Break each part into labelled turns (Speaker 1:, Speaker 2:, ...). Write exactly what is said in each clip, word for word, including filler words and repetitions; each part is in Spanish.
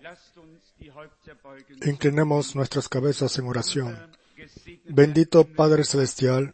Speaker 1: Inclinemos nuestras cabezas en oración. Bendito Padre Celestial,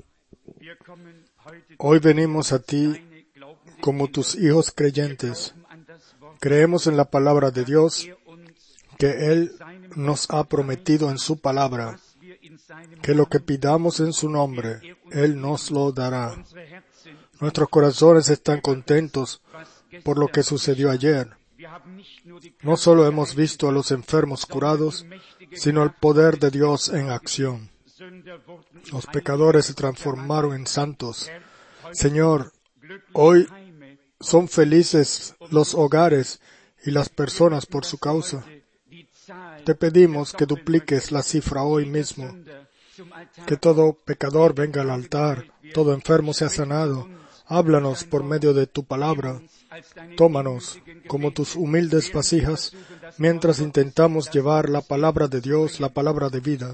Speaker 1: hoy venimos a ti como tus hijos creyentes. Creemos en la palabra de Dios, que Él nos ha prometido en su palabra, que lo que pidamos en su nombre, Él nos lo dará. Nuestros corazones están contentos por lo que sucedió ayer. No solo hemos visto a los enfermos curados, sino el poder de Dios en acción. Los pecadores se transformaron en santos. Señor, hoy son felices los hogares y las personas por su causa. Te pedimos que dupliques la cifra hoy mismo, que todo pecador venga al altar, todo enfermo sea sanado. Háblanos por medio de tu palabra. Tómanos como tus humildes vasijas mientras intentamos llevar la palabra de Dios, la palabra de vida.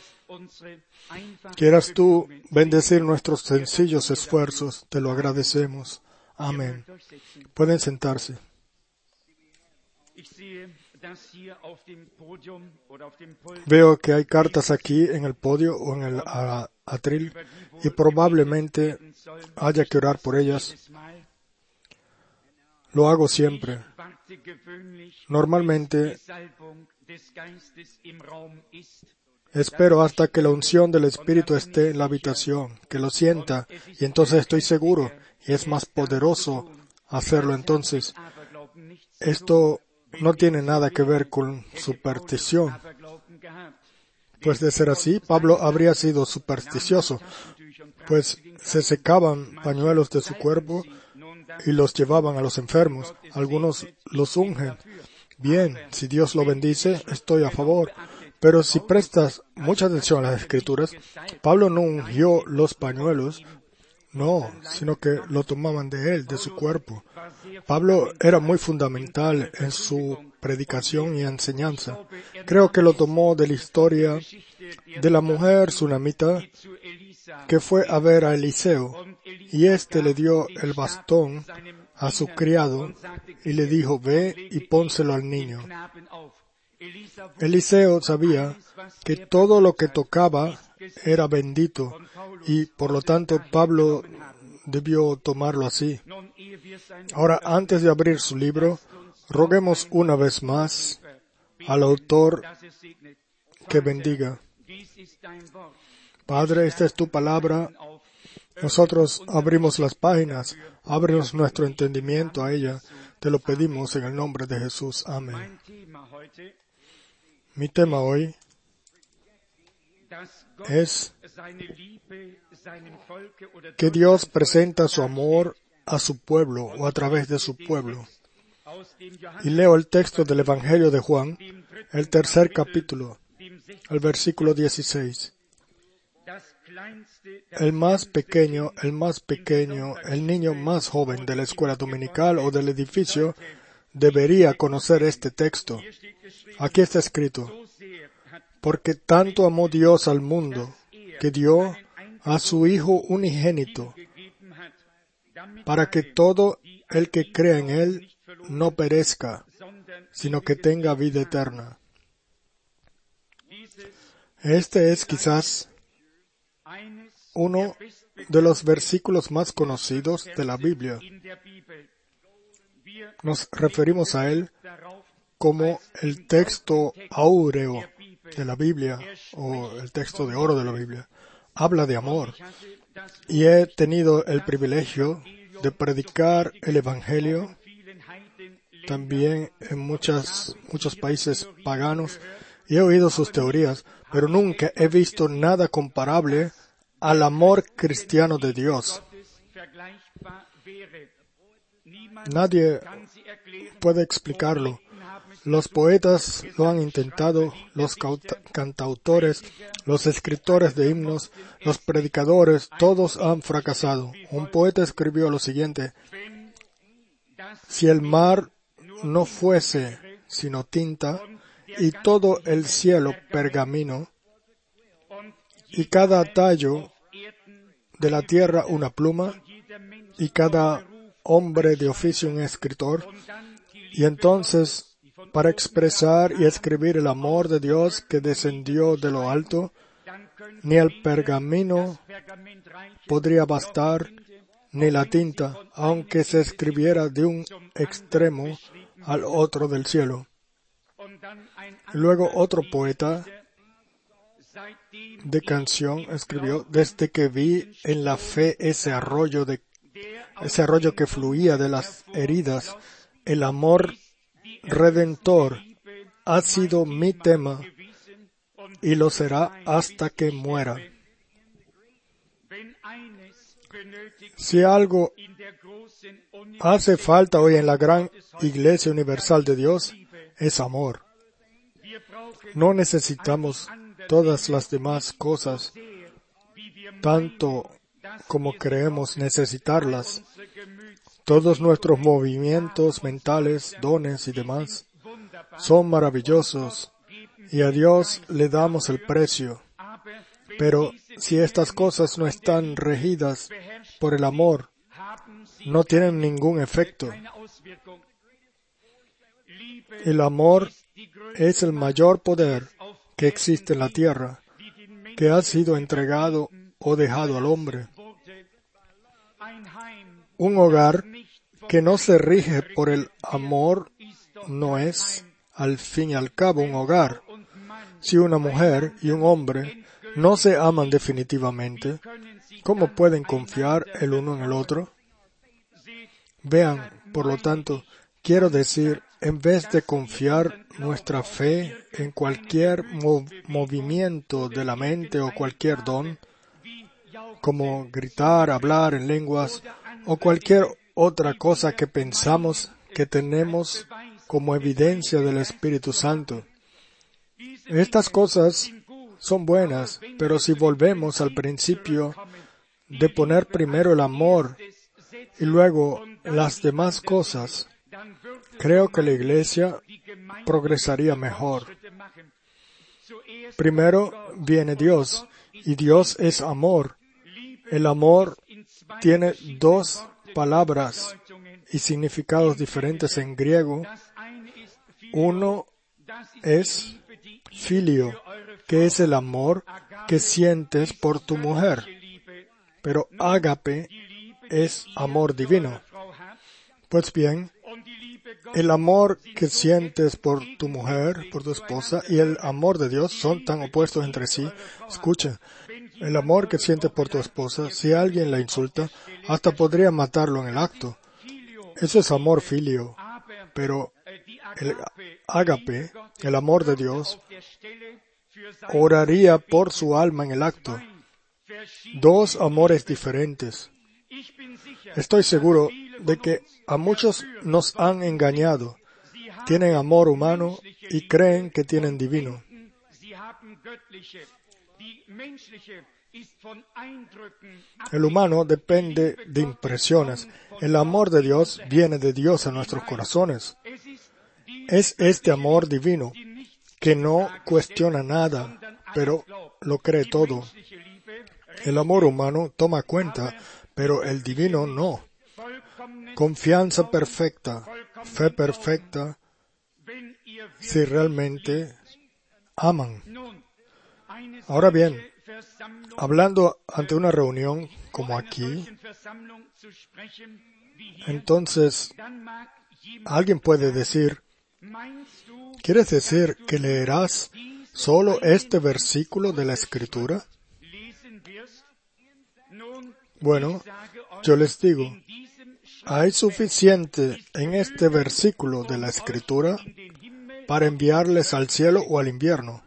Speaker 1: Quieras tú bendecir nuestros sencillos esfuerzos, te lo agradecemos. Amén. Pueden sentarse. Veo que hay cartas aquí en el podio o en el atril y probablemente haya que orar por ellas. Lo hago siempre. Normalmente espero hasta que la unción del Espíritu esté en la habitación, que lo sienta, y entonces estoy seguro, y es más poderoso hacerlo entonces. Esto no tiene nada que ver con superstición. Pues de ser así, Pablo habría sido supersticioso, pues se secaban pañuelos de su cuerpo y los llevaban a los enfermos. Algunos los ungen. Bien, si Dios lo bendice, estoy a favor. Pero si prestas mucha atención a las Escrituras, Pablo no ungió los pañuelos, no, sino que lo tomaban de él, de su cuerpo. Pablo era muy fundamental en su predicación y enseñanza. Creo que lo tomó de la historia de la mujer sunamita que fue a ver a Eliseo, y éste le dio el bastón a su criado y le dijo, ve y pónselo al niño. Eliseo sabía que todo lo que tocaba era bendito, y por lo tanto Pablo debió tomarlo así. Ahora, antes de abrir su libro, roguemos una vez más al autor que bendiga. Padre, esta es tu palabra. Nosotros abrimos las páginas, ábrenos nuestro entendimiento a ella. Te lo pedimos en el nombre de Jesús. Amén. Mi tema hoy es que Dios presenta su amor a su pueblo o a través de su pueblo. Y leo el texto del Evangelio de Juan, el tercer capítulo, el versículo dieciséis. El más pequeño, el más pequeño, el niño más joven de la escuela dominical o del edificio debería conocer este texto. Aquí está escrito, porque tanto amó Dios al mundo, que dio a su Hijo unigénito, para que todo el que crea en Él no perezca, sino que tenga vida eterna. Este es quizás uno de los versículos más conocidos de la Biblia. Nos referimos a él como el texto áureo de la Biblia o el texto de oro de la Biblia. Habla de amor. Y he tenido el privilegio de predicar el Evangelio también en muchas, muchos países paganos y he oído sus teorías, pero nunca he visto nada comparable al amor cristiano de Dios. Nadie puede explicarlo. Los poetas lo han intentado, los cantautores, los escritores de himnos, los predicadores, todos han fracasado. Un poeta escribió lo siguiente: si el mar no fuese sino tinta, y todo el cielo pergamino, y cada tallo de la tierra una pluma, y cada hombre de oficio un escritor, y entonces para expresar y escribir el amor de Dios que descendió de lo alto, ni el pergamino podría bastar, ni la tinta, aunque se escribiera de un extremo al otro del cielo. Luego otro poeta de canción escribió: desde que vi en la fe ese arroyo de ese arroyo que fluía de las heridas, el amor redentor ha sido mi tema y lo será hasta que muera. Si algo hace falta hoy en la gran Iglesia Universal de Dios, es amor. No necesitamos todas las demás cosas tanto como creemos necesitarlas. Todos nuestros movimientos mentales, dones y demás son maravillosos y a Dios le damos el precio. Pero si estas cosas no están regidas por el amor, no tienen ningún efecto. El amor es el mayor poder que existe en la tierra, que ha sido entregado o dejado al hombre. Un hogar que no se rige por el amor no es, al fin y al cabo, un hogar. Si una mujer y un hombre no se aman definitivamente, ¿cómo pueden confiar el uno en el otro? Vean, por lo tanto, quiero decir, en vez de confiar nuestra fe en cualquier mov- movimiento de la mente o cualquier don, como gritar, hablar en lenguas o cualquier otra cosa que pensamos que tenemos como evidencia del Espíritu Santo. Estas cosas son buenas, pero si volvemos al principio de poner primero el amor y luego las demás cosas, creo que la Iglesia progresaría mejor. Primero viene Dios, y Dios es amor. El amor tiene dos palabras y significados diferentes en griego. Uno es filio, que es el amor que sientes por tu mujer, pero ágape es amor divino. Pues bien, el amor que sientes por tu mujer, por tu esposa, y el amor de Dios son tan opuestos entre sí. Escucha, el amor que sientes por tu esposa, si alguien la insulta, hasta podría matarlo en el acto. Eso es amor filio. Pero el ágape, el amor de Dios, oraría por su alma en el acto. Dos amores diferentes. Estoy seguro de que a muchos nos han engañado. Tienen amor humano y creen que tienen divino. El humano depende de impresiones. El amor de Dios viene de Dios a nuestros corazones. Es este amor divino que no cuestiona nada, pero lo cree todo. El amor humano toma cuenta, pero el divino no. Confianza perfecta, fe perfecta, si realmente aman. Ahora bien, hablando ante una reunión como aquí, entonces alguien puede decir, ¿quieres decir que leerás solo este versículo de la Escritura? Bueno, yo les digo, hay suficiente en este versículo de la Escritura para enviarles al cielo o al infierno.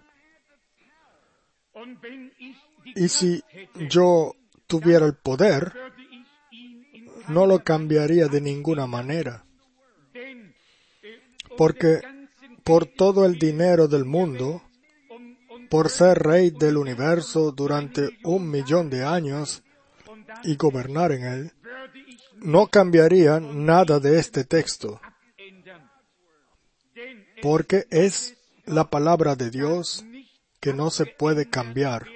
Speaker 1: Y si yo tuviera el poder, no lo cambiaría de ninguna manera. Porque por todo el dinero del mundo, por ser rey del universo durante un millón de años y gobernar en él, no cambiaría nada de este texto. Porque es la palabra de Dios que no se puede cambiar.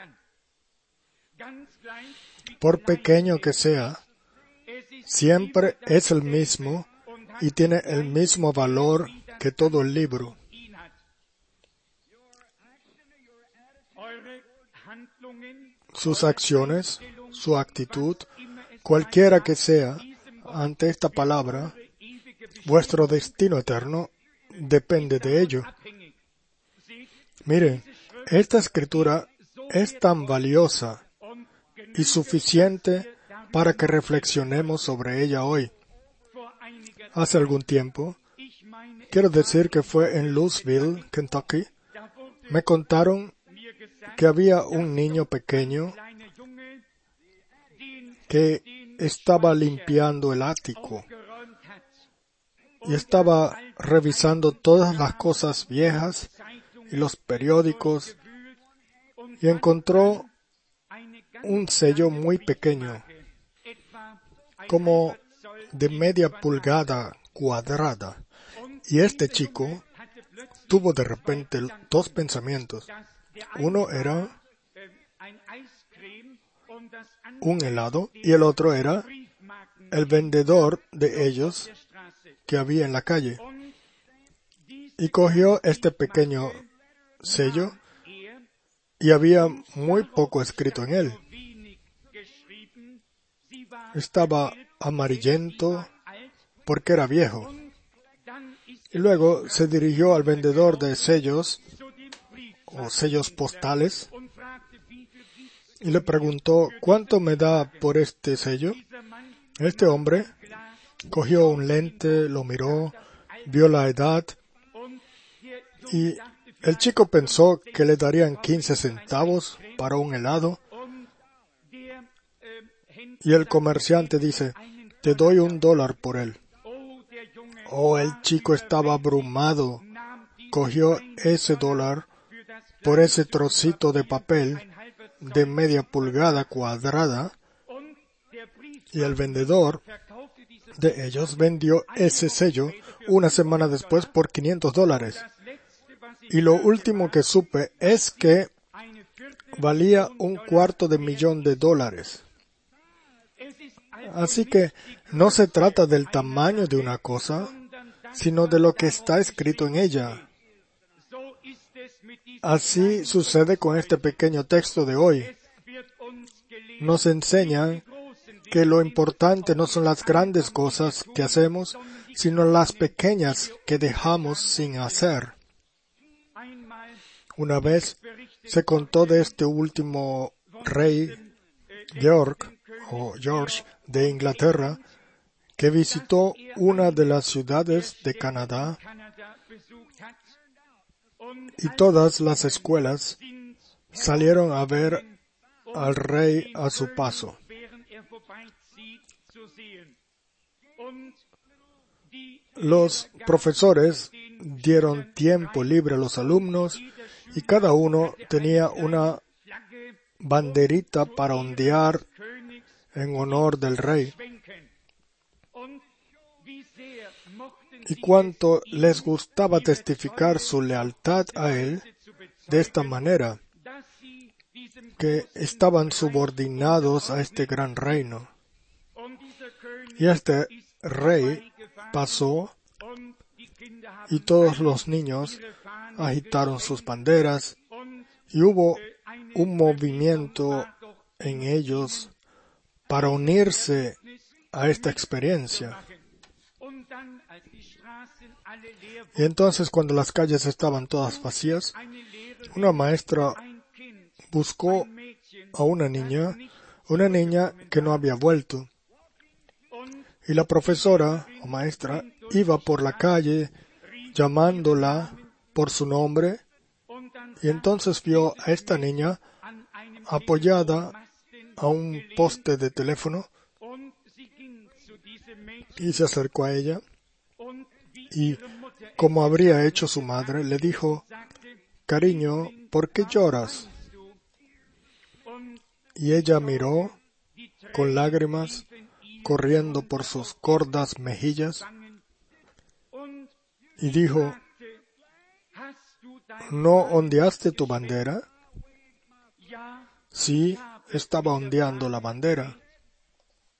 Speaker 1: Por pequeño que sea, siempre es el mismo y tiene el mismo valor que todo el libro. Sus acciones, su actitud, cualquiera que sea, ante esta palabra, vuestro destino eterno depende de ello. Mire, esta escritura es tan valiosa y suficiente para que reflexionemos sobre ella hoy. Hace algún tiempo, quiero decir que fue en Louisville, Kentucky, me contaron que había un niño pequeño que estaba limpiando el ático y estaba revisando todas las cosas viejas y los periódicos y encontró un sello muy pequeño, como de media pulgada cuadrada. Y este chico tuvo de repente dos pensamientos. Uno era un helado y el otro era el vendedor de ellos que había en la calle. Y cogió este pequeño sello y había muy poco escrito en él. Estaba amarillento porque era viejo. Y luego se dirigió al vendedor de sellos o sellos postales y le preguntó, ¿cuánto me da por este sello? Este hombre cogió un lente, lo miró, vio la edad y el chico pensó que le darían quince centavos para un helado. Y el comerciante dice, te doy un dólar por él. Oh, el chico estaba abrumado. Cogió ese dólar por ese trocito de papel de media pulgada cuadrada y el vendedor de ellos vendió ese sello una semana después por quinientos dólares. Y lo último que supe es que valía un cuarto de millón de dólares. Así que no se trata del tamaño de una cosa, sino de lo que está escrito en ella. Así sucede con este pequeño texto de hoy. Nos enseñan que lo importante no son las grandes cosas que hacemos, sino las pequeñas que dejamos sin hacer. Una vez se contó de este último rey, George, o George, de Inglaterra, que visitó una de las ciudades de Canadá y todas las escuelas salieron a ver al rey a su paso. Los profesores dieron tiempo libre a los alumnos y cada uno tenía una banderita para ondear en honor del rey. Y cuánto les gustaba testificar su lealtad a él de esta manera, que estaban subordinados a este gran reino. Y este rey pasó y todos los niños agitaron sus banderas y hubo un movimiento en ellos para unirse a esta experiencia. Y entonces, cuando las calles estaban todas vacías, una maestra buscó a una niña, una niña que no había vuelto. Y la profesora o maestra iba por la calle llamándola por su nombre, y entonces vio a esta niña apoyada a un poste de teléfono y se acercó a ella y, como habría hecho su madre, le dijo, cariño, ¿por qué lloras? Y ella miró con lágrimas corriendo por sus gordas mejillas y dijo, ¿no ondeaste tu bandera? Sí, estaba ondeando la bandera.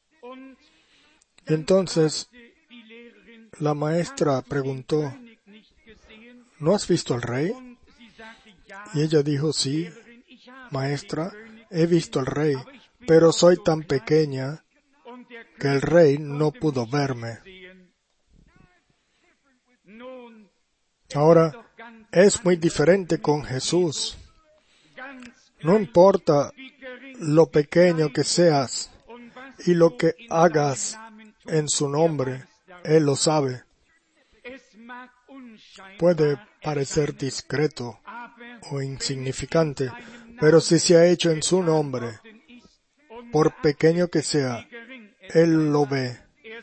Speaker 1: Y entonces la maestra preguntó, ¿no has visto al rey? Y ella dijo, sí, maestra, he visto al rey, pero soy tan pequeña que el rey no pudo verme. Ahora, es muy diferente con Jesús. No importa lo pequeño que seas y lo que hagas en su nombre, Él lo sabe. Puede parecer discreto o insignificante, pero si se ha hecho en su nombre, por pequeño que sea, Él lo ve.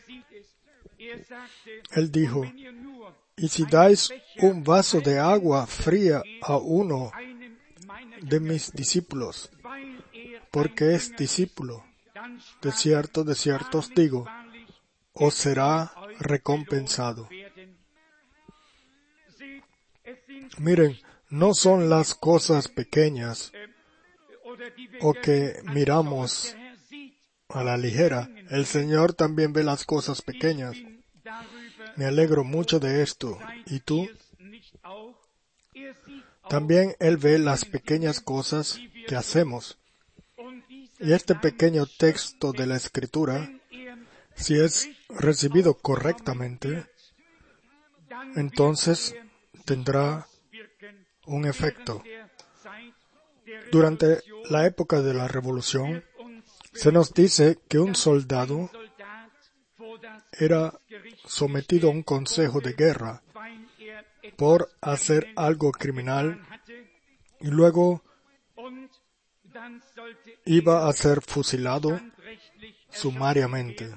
Speaker 1: Él dijo, y si dais un vaso de agua fría a uno de mis discípulos, porque es discípulo, de cierto, de cierto os digo, os será recompensado. Miren, no son las cosas pequeñas o que miramos a la ligera. El Señor también ve las cosas pequeñas. Me alegro mucho de esto. ¿Y tú? También Él ve las pequeñas cosas que hacemos. Y este pequeño texto de la Escritura, si es recibido correctamente, entonces tendrá un efecto. Durante la época de la Revolución, se nos dice que un soldado era sometido a un consejo de guerra por hacer algo criminal y luego iba a ser fusilado sumariamente.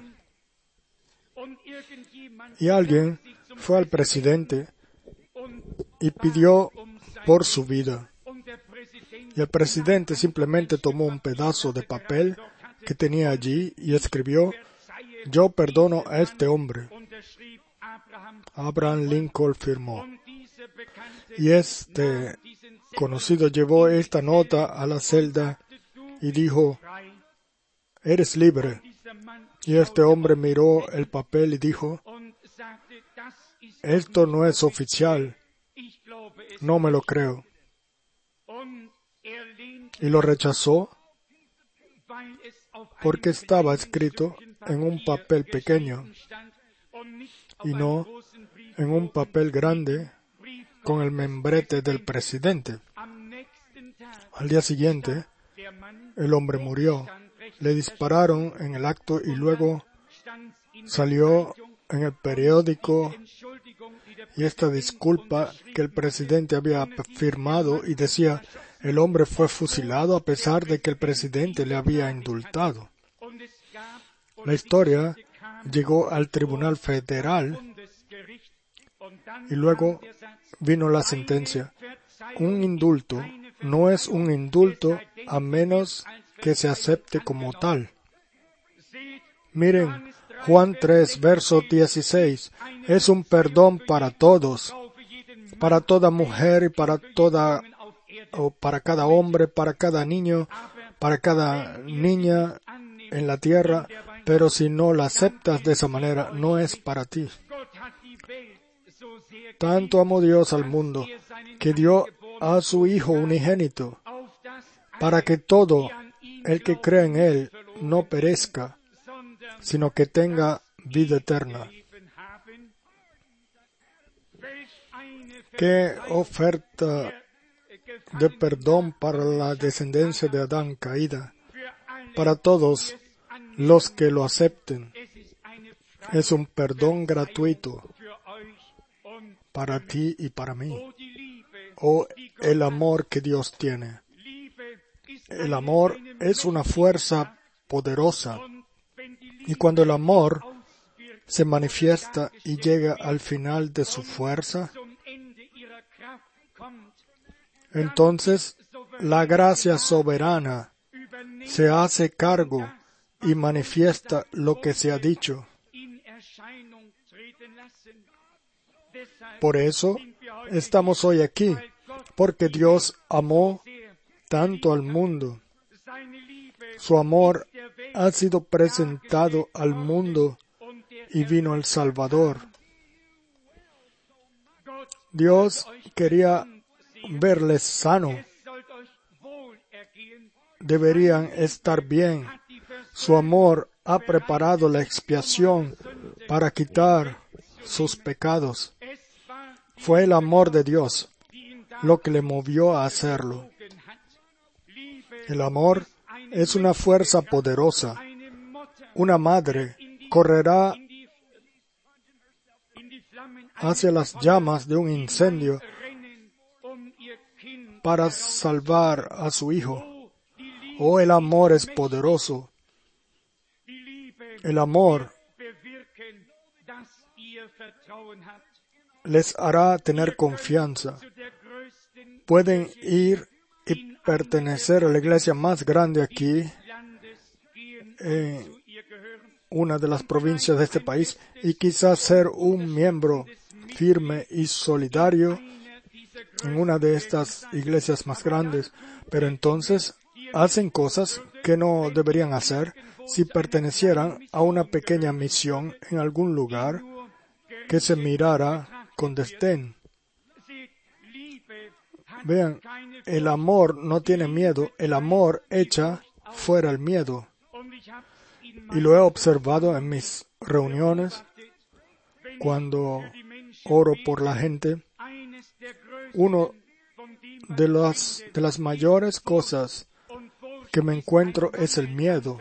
Speaker 1: Y alguien fue al presidente y pidió por su vida. Y el presidente simplemente tomó un pedazo de papel que tenía allí y escribió, yo perdono a este hombre. Abraham Lincoln firmó. Y este conocido llevó esta nota a la celda y dijo, eres libre. Y este hombre miró el papel y dijo, esto no es oficial, no me lo creo. Y lo rechazó porque estaba escrito en un papel pequeño y no en un papel grande con el membrete del presidente. Al día siguiente, el hombre murió. Le dispararon en el acto y luego salió en el periódico y esta disculpa que el presidente había firmado y decía, el hombre fue fusilado a pesar de que el presidente le había indultado. La historia llegó al Tribunal Federal y luego vino la sentencia. Un indulto no es un indulto a menos que se acepte como tal. Miren, Juan tres, verso dieciséis, es un perdón para todos, para toda mujer y para toda, o para cada hombre, para cada niño, para cada niña en la tierra, pero si no la aceptas de esa manera, no es para ti. Tanto amó Dios al mundo, que dio a su Hijo unigénito, para que todo el que cree en Él no perezca, sino que tenga vida eterna. ¡Qué oferta de perdón para la descendencia de Adán caída! Para todos los que lo acepten. Es un perdón gratuito para ti y para mí. Oh, el amor que Dios tiene. El amor es una fuerza poderosa. Y cuando el amor se manifiesta y llega al final de su fuerza, entonces la gracia soberana se hace cargo y manifiesta lo que se ha dicho. Por eso estamos hoy aquí, porque Dios amó tanto al mundo. Su amor ha sido presentado al mundo y vino el Salvador. Dios quería verles sano. Deberían estar bien. Su amor ha preparado la expiación para quitar sus pecados. Fue el amor de Dios lo que le movió a hacerlo. El amor es una fuerza poderosa. Una madre correrá hacia las llamas de un incendio para salvar a su hijo. Oh, el amor es poderoso. El amor les hará tener confianza. Pueden ir y pertenecer a la iglesia más grande aquí, en una de las provincias de este país, y quizás ser un miembro firme y solidario en una de estas iglesias más grandes, pero entonces hacen cosas que no deberían hacer si pertenecieran a una pequeña misión en algún lugar que se mirara con desdén. Vean, el amor no tiene miedo, el amor echa fuera el miedo. Y lo he observado en mis reuniones, cuando oro por la gente. Uno de las, de las mayores cosas que me encuentro es el miedo.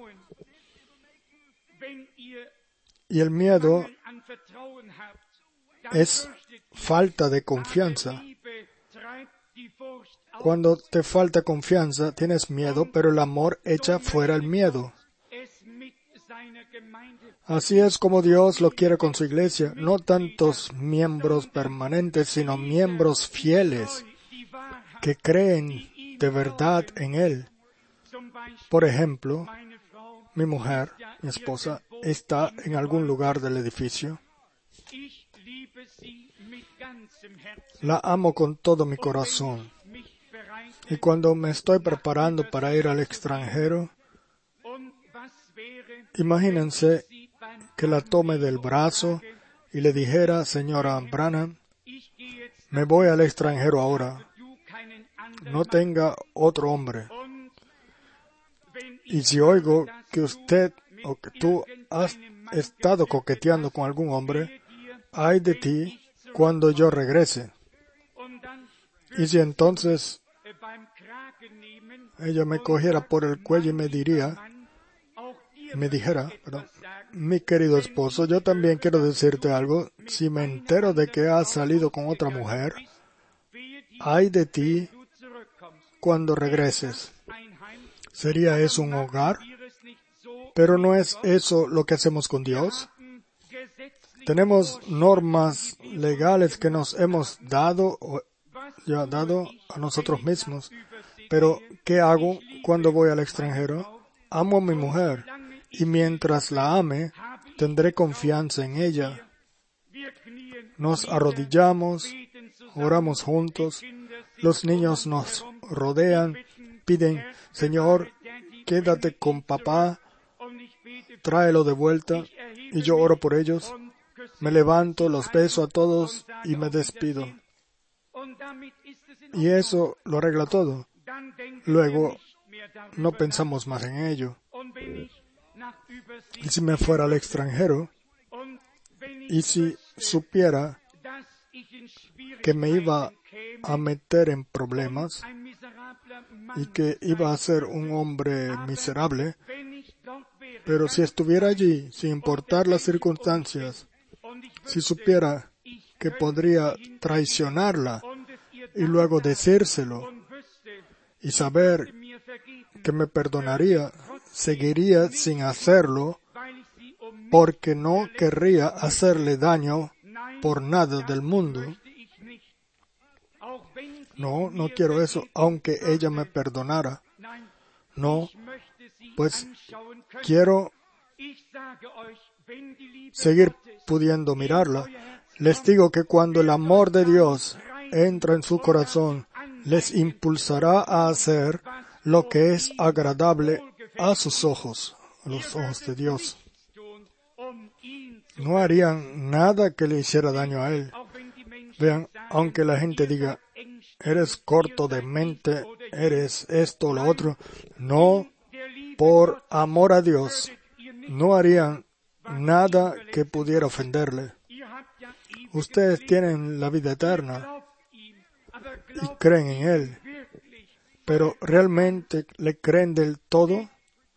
Speaker 1: Y el miedo es falta de confianza. Cuando te falta confianza, tienes miedo, pero el amor echa fuera el miedo. Así es como Dios lo quiere con su iglesia, no tantos miembros permanentes, sino miembros fieles que creen de verdad en Él. Por ejemplo, mi mujer, mi esposa, está en algún lugar del edificio. La amo con todo mi corazón. Y cuando me estoy preparando para ir al extranjero, imagínense que la tome del brazo y le dijera, señora Branham, me voy al extranjero ahora. No tenga otro hombre. Y si oigo que usted o que tú has estado coqueteando con algún hombre, ay de ti cuando yo regrese. Y si entonces ella me cogiera por el cuello y me diría, me dijera, perdón, mi querido esposo, yo también quiero decirte algo, si me entero de que has salido con otra mujer, ay de ti cuando regreses. ¿Sería eso un hogar? Pero ¿no es eso lo que hacemos con Dios? Tenemos normas legales que nos hemos dado, o ya dado a nosotros mismos. Pero, ¿qué hago cuando voy al extranjero? Amo a mi mujer, y mientras la ame, tendré confianza en ella. Nos arrodillamos, oramos juntos, los niños nos rodean, piden, Señor, quédate con papá, tráelo de vuelta, y yo oro por ellos. Me levanto, los beso a todos y me despido. Y eso lo arregla todo. Luego, no pensamos más en ello. Y si me fuera al extranjero, y si supiera que me iba a meter en problemas y que iba a ser un hombre miserable, pero si estuviera allí, sin importar las circunstancias, si supiera que podría traicionarla y luego decírselo y saber que me perdonaría, seguiría sin hacerlo porque no querría hacerle daño por nada del mundo. No, no quiero eso, aunque ella me perdonara. No, pues quiero seguir pudiendo mirarla. Les digo que cuando el amor de Dios entra en su corazón, les impulsará a hacer lo que es agradable a sus ojos, a los ojos de Dios. No harían nada que le hiciera daño a Él, Vean, aunque la gente diga, eres corto de mente, eres esto o lo otro, no, por amor a Dios, no harían nada que pudiera ofenderle. Ustedes tienen la vida eterna y creen en Él, pero ¿realmente le creen del todo?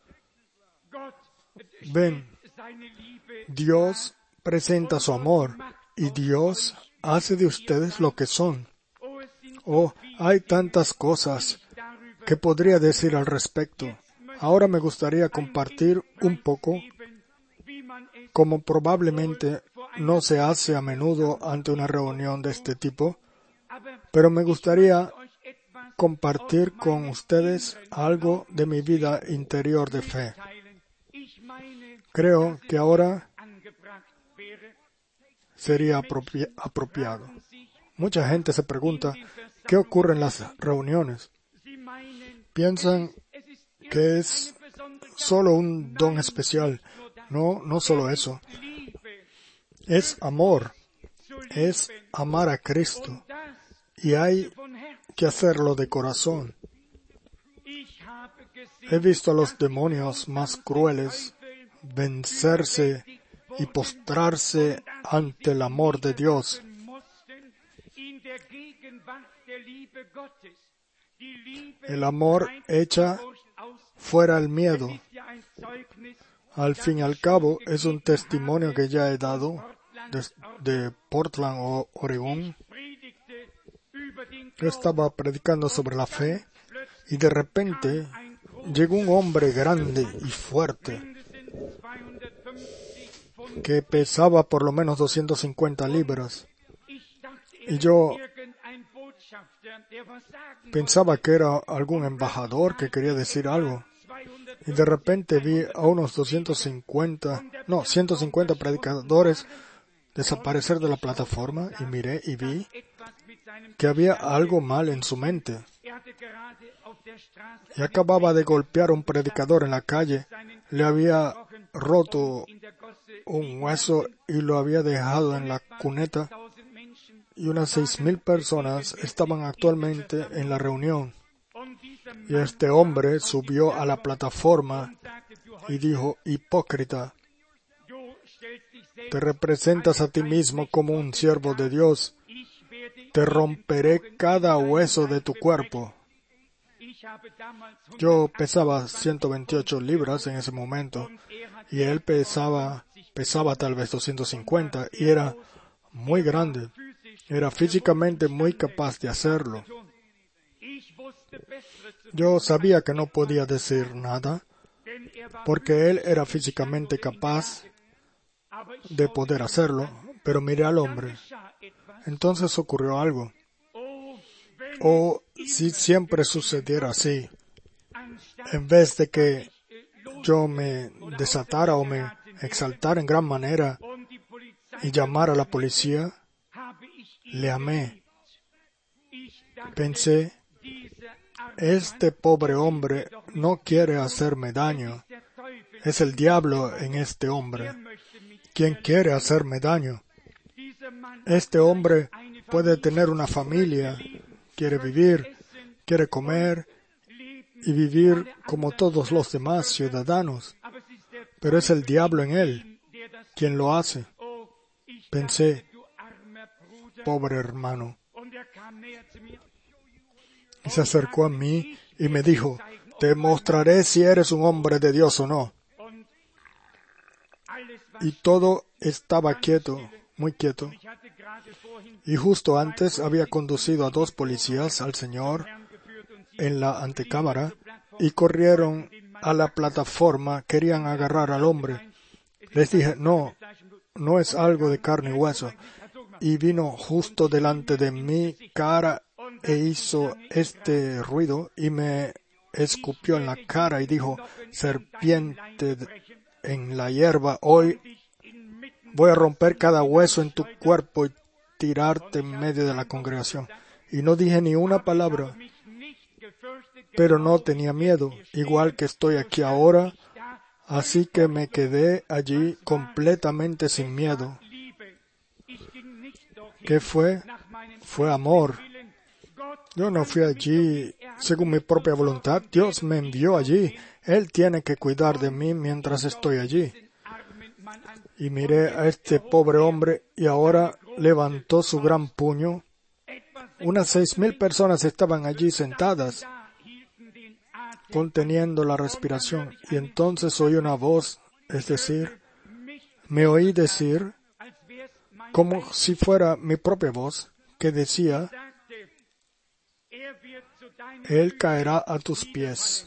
Speaker 1: Ven, Dios presenta su amor y Dios hace de ustedes lo que son. Oh, hay tantas cosas que podría decir al respecto. Ahora me gustaría compartir un poco, como probablemente no se hace a menudo ante una reunión de este tipo, pero me gustaría compartir con ustedes algo de mi vida interior de fe. Creo que ahora sería apropia- apropiado. Mucha gente se pregunta, ¿qué ocurre en las reuniones? Piensan que es solo un don especial. No, no solo eso. Es amor. Es amar a Cristo. Y hay que hacerlo de corazón. He visto a los demonios más crueles vencerse y postrarse ante el amor de Dios. El amor echa fuera el miedo. Al fin y al cabo, es un testimonio que ya he dado de, de Portland o Oregón. Yo estaba predicando sobre la fe y de repente llegó un hombre grande y fuerte que pesaba por lo menos doscientas cincuenta libras. Y yo pensaba que era algún embajador que quería decir algo. Y de repente vi a unos doscientos cincuenta, no, ciento cincuenta predicadores desaparecer de la plataforma y miré y vi que había algo mal en su mente. Y acababa de golpear a un predicador en la calle, le había roto un hueso y lo había dejado en la cuneta. Y unas seis mil personas estaban actualmente en la reunión. Y este hombre subió a la plataforma y dijo, hipócrita, te representas a ti mismo como un siervo de Dios. Te romperé cada hueso de tu cuerpo. Yo pesaba ciento veintiocho libras en ese momento y él pesaba, pesaba tal vez doscientos cincuenta y era muy grande. Era físicamente muy capaz de hacerlo. Yo sabía que no podía decir nada porque él era físicamente capaz de poder hacerlo, pero miré al hombre. Entonces ocurrió algo. O si siempre sucediera así, en vez de que yo me desatara o me exaltara en gran manera y llamara a la policía, le amé. Pensé, este pobre hombre no quiere hacerme daño. Es el diablo en este hombre quien quiere hacerme daño. Este hombre puede tener una familia, quiere vivir, quiere comer y vivir como todos los demás ciudadanos, pero es el diablo en él quien lo hace. Pensé, pobre hermano. Y se acercó a mí y me dijo, te mostraré si eres un hombre de Dios o no. Y todo estaba quieto, muy quieto. Y justo antes había conducido a dos policías al Señor en la antecámara y corrieron a la plataforma, querían agarrar al hombre. Les dije, no, no es algo de carne y hueso. Y vino justo delante de mi cara e hizo este ruido y me escupió en la cara y dijo, serpiente en la hierba, hoy voy a romper cada hueso en tu cuerpo y tirarte en medio de la congregación. Y no dije ni una palabra, pero no tenía miedo, igual que estoy aquí ahora, así que me quedé allí completamente sin miedo. ¿Qué fue? fue amor. Yo no fui allí según mi propia voluntad. Dios me envió allí. Él tiene que cuidar de mí mientras estoy allí. Y miré a este pobre hombre y ahora levantó su gran puño. Unas seis mil personas estaban allí sentadas, conteniendo la respiración. Y entonces oí una voz, es decir, me oí decir, como si fuera mi propia voz, que decía, Él caerá a tus pies.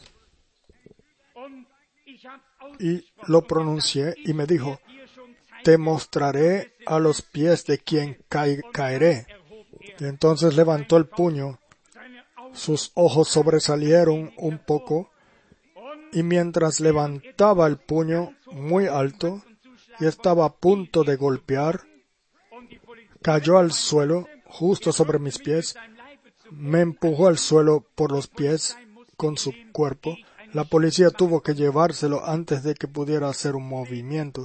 Speaker 1: Y lo pronuncié y me dijo, te mostraré a los pies de quien cae- caeré. Y entonces levantó el puño, sus ojos sobresalieron un poco, y mientras levantaba el puño muy alto y estaba a punto de golpear, cayó al suelo justo sobre mis pies, me empujó al suelo por los pies con su cuerpo. La policía tuvo que llevárselo antes de que pudiera hacer un movimiento.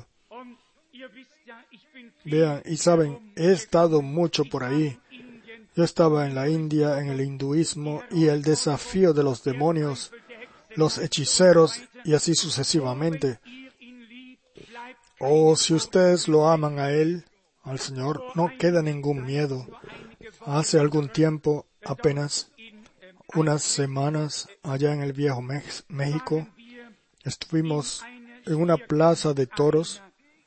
Speaker 1: Vean, y saben, he estado mucho por ahí. Yo estaba en la India, en el hinduismo y el desafío de los demonios, los hechiceros y así sucesivamente. Oh, si ustedes lo aman a Él, al Señor, no queda ningún miedo. Hace algún tiempo, apenas unas semanas, allá en el viejo Mex- México, estuvimos en una plaza de toros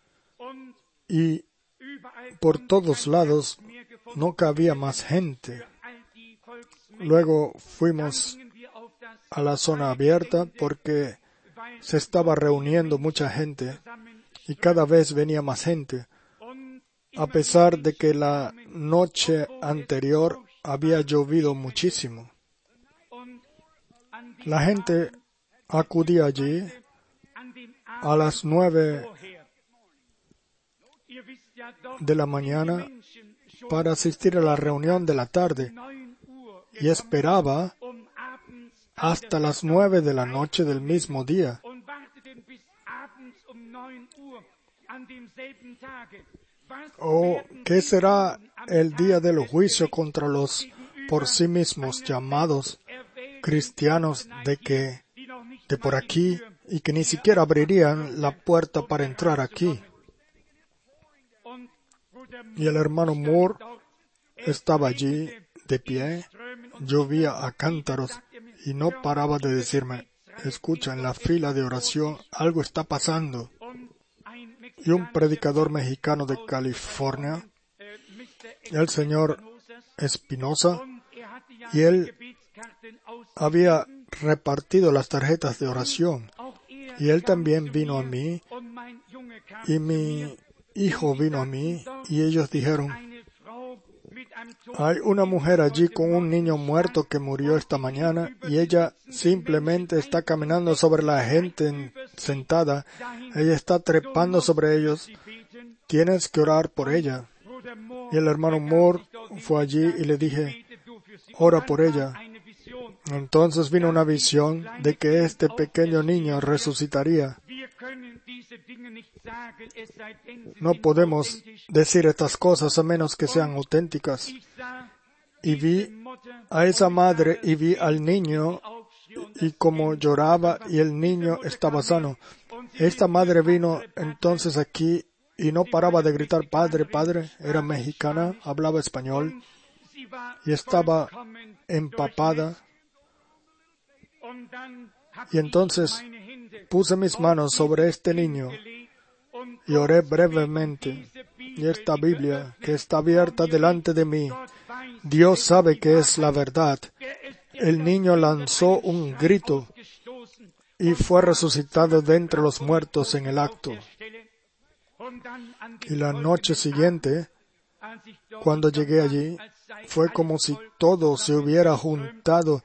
Speaker 1: y por todos lados no cabía más gente. Luego fuimos a la zona abierta porque se estaba reuniendo mucha gente y cada vez venía más gente, a pesar de que la noche anterior había llovido muchísimo. La gente acudía allí a las nueve de la mañana para asistir a la reunión de la tarde y esperaba hasta las nueve de la noche del mismo día. ¿O qué será el día del juicio contra los por sí mismos llamados cristianos de que de por aquí y que ni siquiera abrirían la puerta para entrar aquí? Y el hermano Moore estaba allí de pie, llovía a cántaros y no paraba de decirme, escucha, en la fila de oración algo está pasando. Y un predicador mexicano de California, el señor Espinosa, y él había repartido las tarjetas de oración. Y él también vino a mí, y mi hijo vino a mí, y ellos dijeron, hay una mujer allí con un niño muerto que murió esta mañana, y ella simplemente está caminando sobre la gente sentada. Ella está trepando sobre ellos. Tienes que orar por ella. Y el hermano Moore fue allí y le dije, ora por ella. Entonces vino una visión de que este pequeño niño resucitaría. No podemos decir estas cosas a menos que sean auténticas. Y vi a esa madre y vi al niño y como lloraba y el niño estaba sano. Esta madre vino entonces aquí y no paraba de gritar, Padre, Padre. Era mexicana, hablaba español y estaba empapada. Y entonces puse mis manos sobre este niño y oré brevemente. Y esta Biblia que está abierta delante de mí, Dios sabe que es la verdad. El niño lanzó un grito y fue resucitado de entre los muertos en el acto. Y la noche siguiente, cuando llegué allí, fue como si todo se hubiera juntado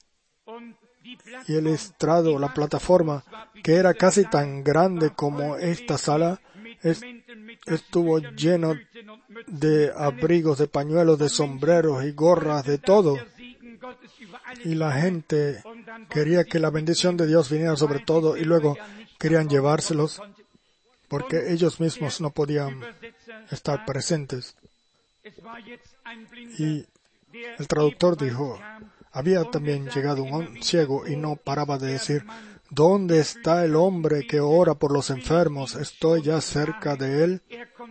Speaker 1: y el estrado, la plataforma, que era casi tan grande como esta sala, es, estuvo lleno de abrigos, de pañuelos, de sombreros y gorras, de todo. Y la gente quería que la bendición de Dios viniera sobre todo y luego querían llevárselos porque ellos mismos no podían estar presentes. Y el traductor dijo, había también llegado un ciego y no paraba de decir, ¿dónde está el hombre que ora por los enfermos? Estoy ya cerca de él.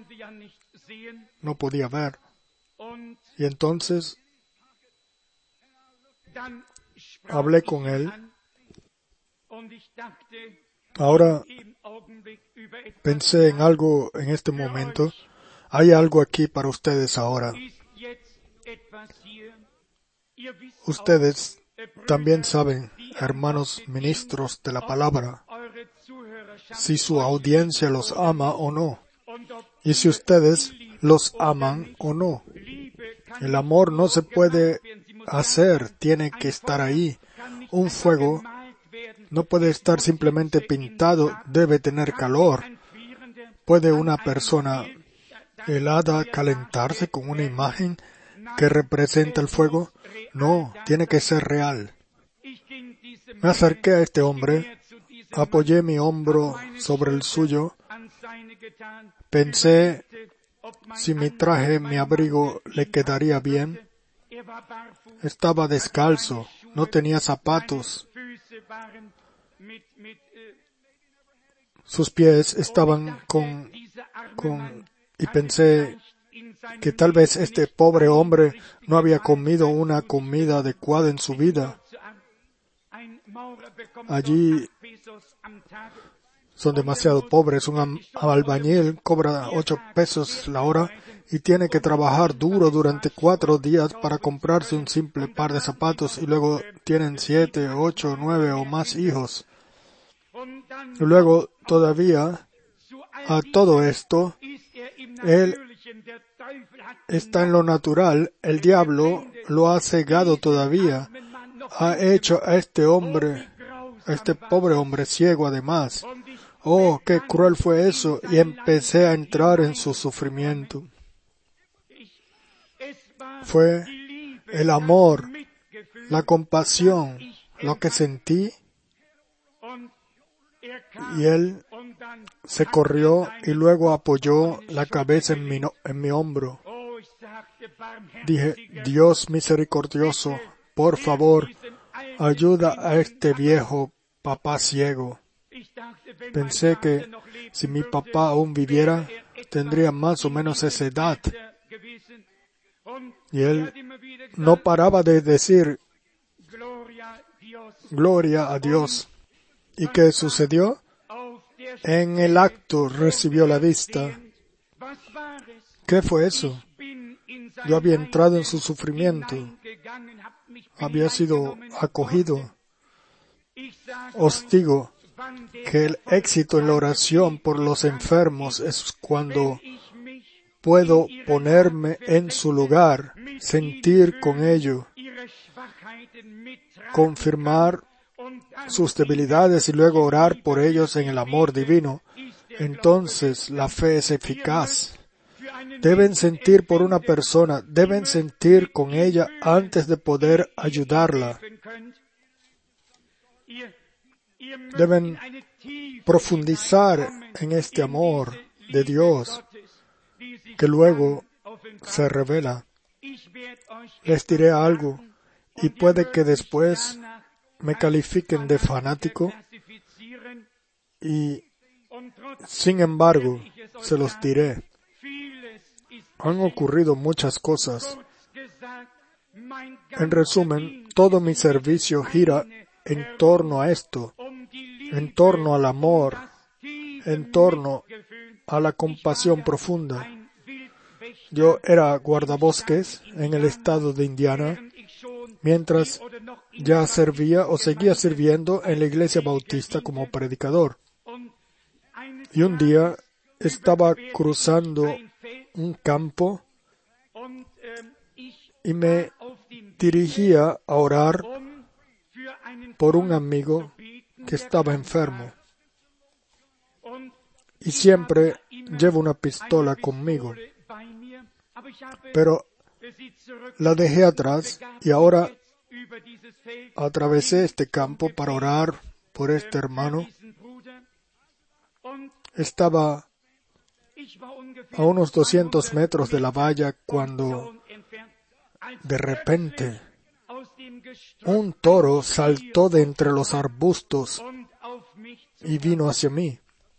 Speaker 1: No podía ver. Y entonces hablé con él. Ahora pensé en algo en este momento. Hay algo aquí para ustedes ahora. Ustedes también saben, hermanos ministros de la palabra, si su audiencia los ama o no, y si ustedes los aman o no. El amor no se puede hacer, tiene que estar ahí. Un fuego no puede estar simplemente pintado, debe tener calor. ¿Puede una persona helada calentarse con una imagen que representa el fuego? No, tiene que ser real. Me acerqué a este hombre, apoyé mi hombro sobre el suyo, pensé si mi traje, mi abrigo le quedaría bien. Estaba descalzo, no tenía zapatos. Sus pies estaban con, con, y pensé que tal vez este pobre hombre no había comido una comida adecuada en su vida. Allí son demasiado pobres. Un albañil cobra ocho pesos la hora y tiene que trabajar duro durante cuatro días para comprarse un simple par de zapatos, y luego tienen siete, ocho, nueve o más hijos. Y luego todavía a todo esto, él está en lo natural, el diablo lo ha cegado todavía, ha hecho a este hombre, a este pobre hombre ciego además. Oh, qué cruel fue eso, y empecé a entrar en su sufrimiento. Fue el amor, la compasión, lo que sentí, y él se corrió y luego apoyó la cabeza en mi, no, en mi hombro. Dije, Dios misericordioso, por favor, ayuda a este viejo papá ciego. Pensé que si mi papá aún viviera, tendría más o menos esa edad. Y él no paraba de decir, gloria a Dios. ¿Y qué sucedió? En el acto recibió la vista. ¿Qué fue eso? Yo había entrado en su sufrimiento. Había sido acogido. Os digo que el éxito en la oración por los enfermos es cuando puedo ponerme en su lugar, sentir con ello, confirmar sus debilidades y luego orar por ellos en el amor divino. Entonces la fe es eficaz. Deben sentir por una persona, deben sentir con ella antes de poder ayudarla. Deben profundizar en este amor de Dios que luego se revela. Les diré algo y puede que después me califiquen de fanático, y sin embargo se los diré. Han ocurrido muchas cosas. En resumen, todo mi servicio gira en torno a esto, en torno al amor, en torno a la compasión profunda. Yo era guardabosques en el estado de Indiana, mientras ya servía o seguía sirviendo en la iglesia bautista como predicador. Y un día estaba cruzando un campo y me dirigía a orar por un amigo que estaba enfermo. Y siempre llevo una pistola conmigo, pero la dejé atrás y ahora atravesé este campo para orar por este hermano. Estaba a unos doscientos metros de la valla cuando de repente un toro saltó de entre los arbustos y vino hacia mí.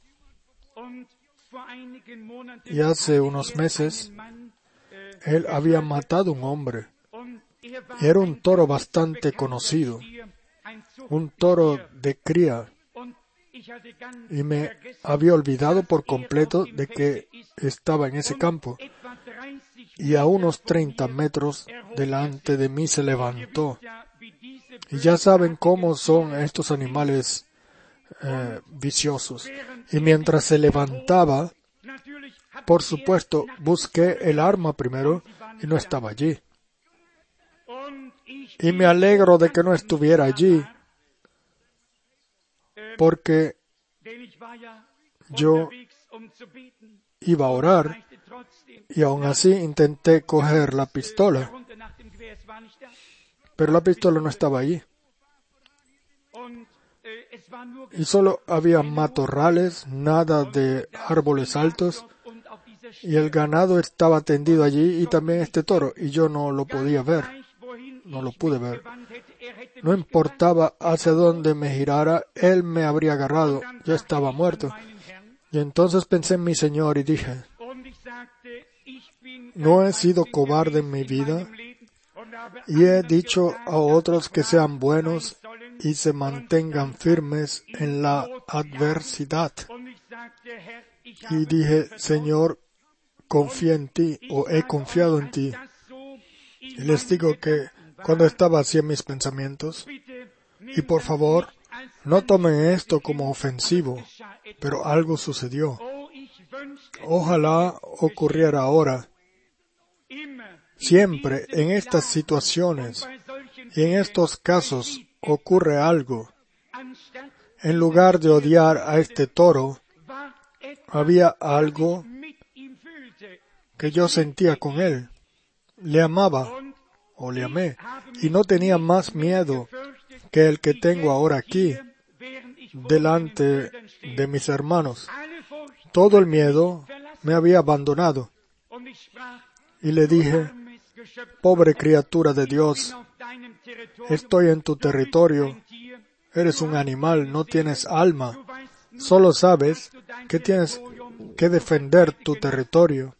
Speaker 1: Y hace unos meses él había matado a un hombre. Y era un toro bastante conocido, un toro de cría. Y me había olvidado por completo de que estaba en ese campo. Y a unos treinta metros delante de mí se levantó. Y ya saben cómo son estos animales eh, viciosos. Y mientras se levantaba, por supuesto, busqué el arma primero y no estaba allí. Y me alegro de que no estuviera allí, porque yo iba a orar y aún así intenté coger la pistola, pero la pistola no estaba allí. Y solo había matorrales, nada de árboles altos, y el ganado estaba tendido allí y también este toro, y yo no lo podía ver, no lo pude ver. No importaba hacia dónde me girara, él me habría agarrado, yo estaba muerto. Y entonces pensé en mi Señor y dije, no he sido cobarde en mi vida y he dicho a otros que sean buenos y se mantengan firmes en la adversidad. Y dije, Señor, confío en ti o he confiado en ti. Y les digo que cuando estaba así en mis pensamientos, y por favor, no tomen esto como ofensivo, pero algo sucedió. Ojalá ocurriera ahora. Siempre en estas situaciones y en estos casos ocurre algo. En lugar de odiar a este toro, había algo que yo sentía con él. Le amaba, o le amé, y no tenía más miedo que el que tengo ahora aquí, delante de mis hermanos. Todo el miedo me había abandonado. Y le dije, pobre criatura de Dios, estoy en tu territorio, eres un animal, no tienes alma, solo sabes que tienes que defender tu territorio.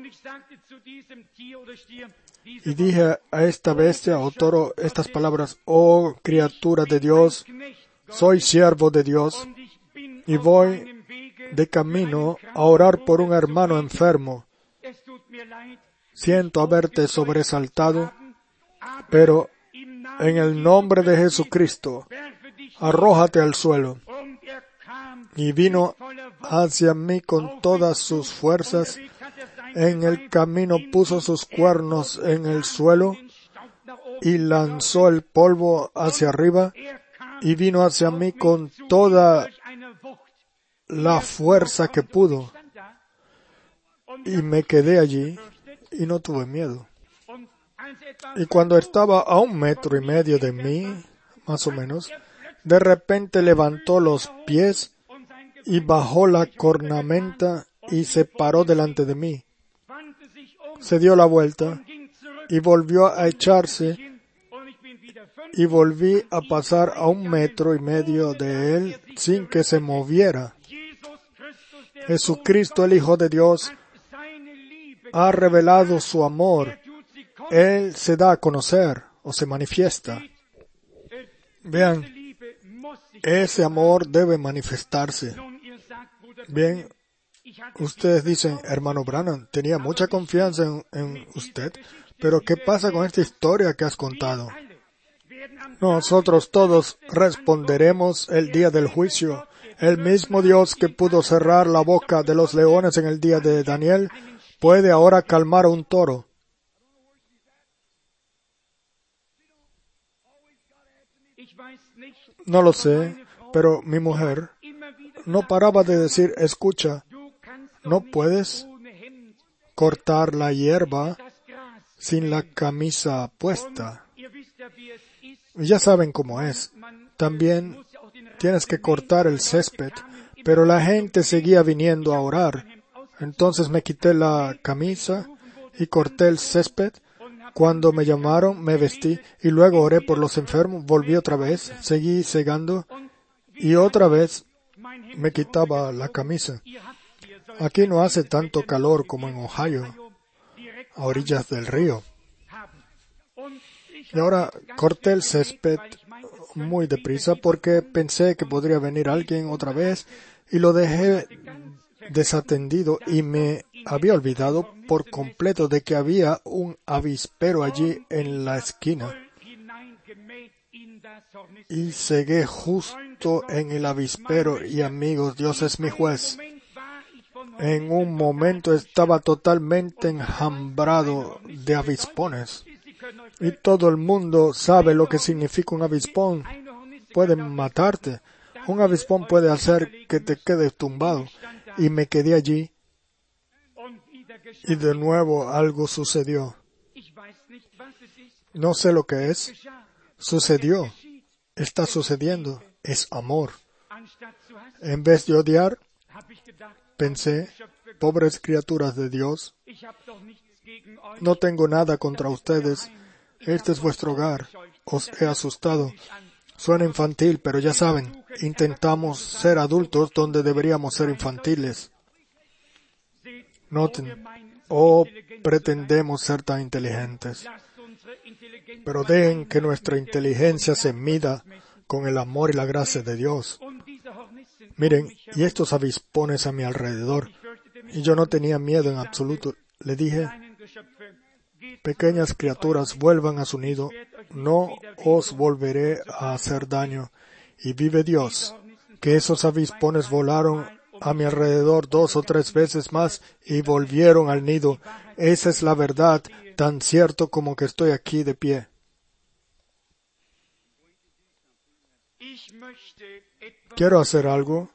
Speaker 1: Y dije a esta bestia o toro estas palabras, oh criatura de Dios, soy siervo de Dios y voy de camino a orar por un hermano enfermo. Siento haberte sobresaltado, pero en el nombre de Jesucristo, arrójate al suelo. Y vino hacia mí con todas sus fuerzas. En el camino puso sus cuernos en el suelo y lanzó el polvo hacia arriba y vino hacia mí con toda la fuerza que pudo. Y me quedé allí y no tuve miedo. Y cuando estaba a un metro y medio de mí, más o menos, de repente levantó los pies y bajó la cornamenta y se paró delante de mí. Se dio la vuelta y volvió a echarse y volví a pasar a un metro y medio de él sin que se moviera. Jesucristo, el Hijo de Dios, ha revelado su amor. Él se da a conocer o se manifiesta. Vean, ese amor debe manifestarse. Bien, ustedes dicen, hermano Branham, tenía mucha confianza en, en usted, pero ¿qué pasa con esta historia que has contado? Nosotros todos responderemos el día del juicio. El mismo Dios que pudo cerrar la boca de los leones en el día de Daniel, puede ahora calmar a un toro. No lo sé, pero mi mujer no paraba de decir, escucha, no puedes cortar la hierba sin la camisa puesta. Y ya saben cómo es. También tienes que cortar el césped, pero la gente seguía viniendo a orar. Entonces me quité la camisa y corté el césped. Cuando me llamaron, me vestí y luego oré por los enfermos. Volví otra vez, seguí segando y otra vez me quitaba la camisa. Aquí no hace tanto calor como en Ohio, a orillas del río. Y ahora corté el césped muy deprisa porque pensé que podría venir alguien otra vez y lo dejé desatendido y me había olvidado por completo de que había un avispero allí en la esquina. Y cegué justo en el avispero y amigos, Dios es mi juez. En un momento estaba totalmente enjambrado de avispones. Y todo el mundo sabe lo que significa un avispón. Pueden matarte. Un avispón puede hacer que te quedes tumbado. Y me quedé allí. Y de nuevo algo sucedió. No sé lo que es. Sucedió. Está sucediendo. Es amor. En vez de odiar, pensé, pobres criaturas de Dios, no tengo nada contra ustedes. Este es vuestro hogar. Os he asustado. Suena infantil, pero ya saben, intentamos ser adultos donde deberíamos ser infantiles. Noten, oh, pretendemos ser tan inteligentes. Pero dejen que nuestra inteligencia se mida con el amor y la gracia de Dios. Miren, y estos avispones a mi alrededor. Y yo no tenía miedo en absoluto. Le dije, pequeñas criaturas, vuelvan a su nido. No os volveré a hacer daño. Y vive Dios, que esos avispones volaron a mi alrededor dos o tres veces más y volvieron al nido. Esa es la verdad, tan cierto como que estoy aquí de pie. Quiero hacer algo,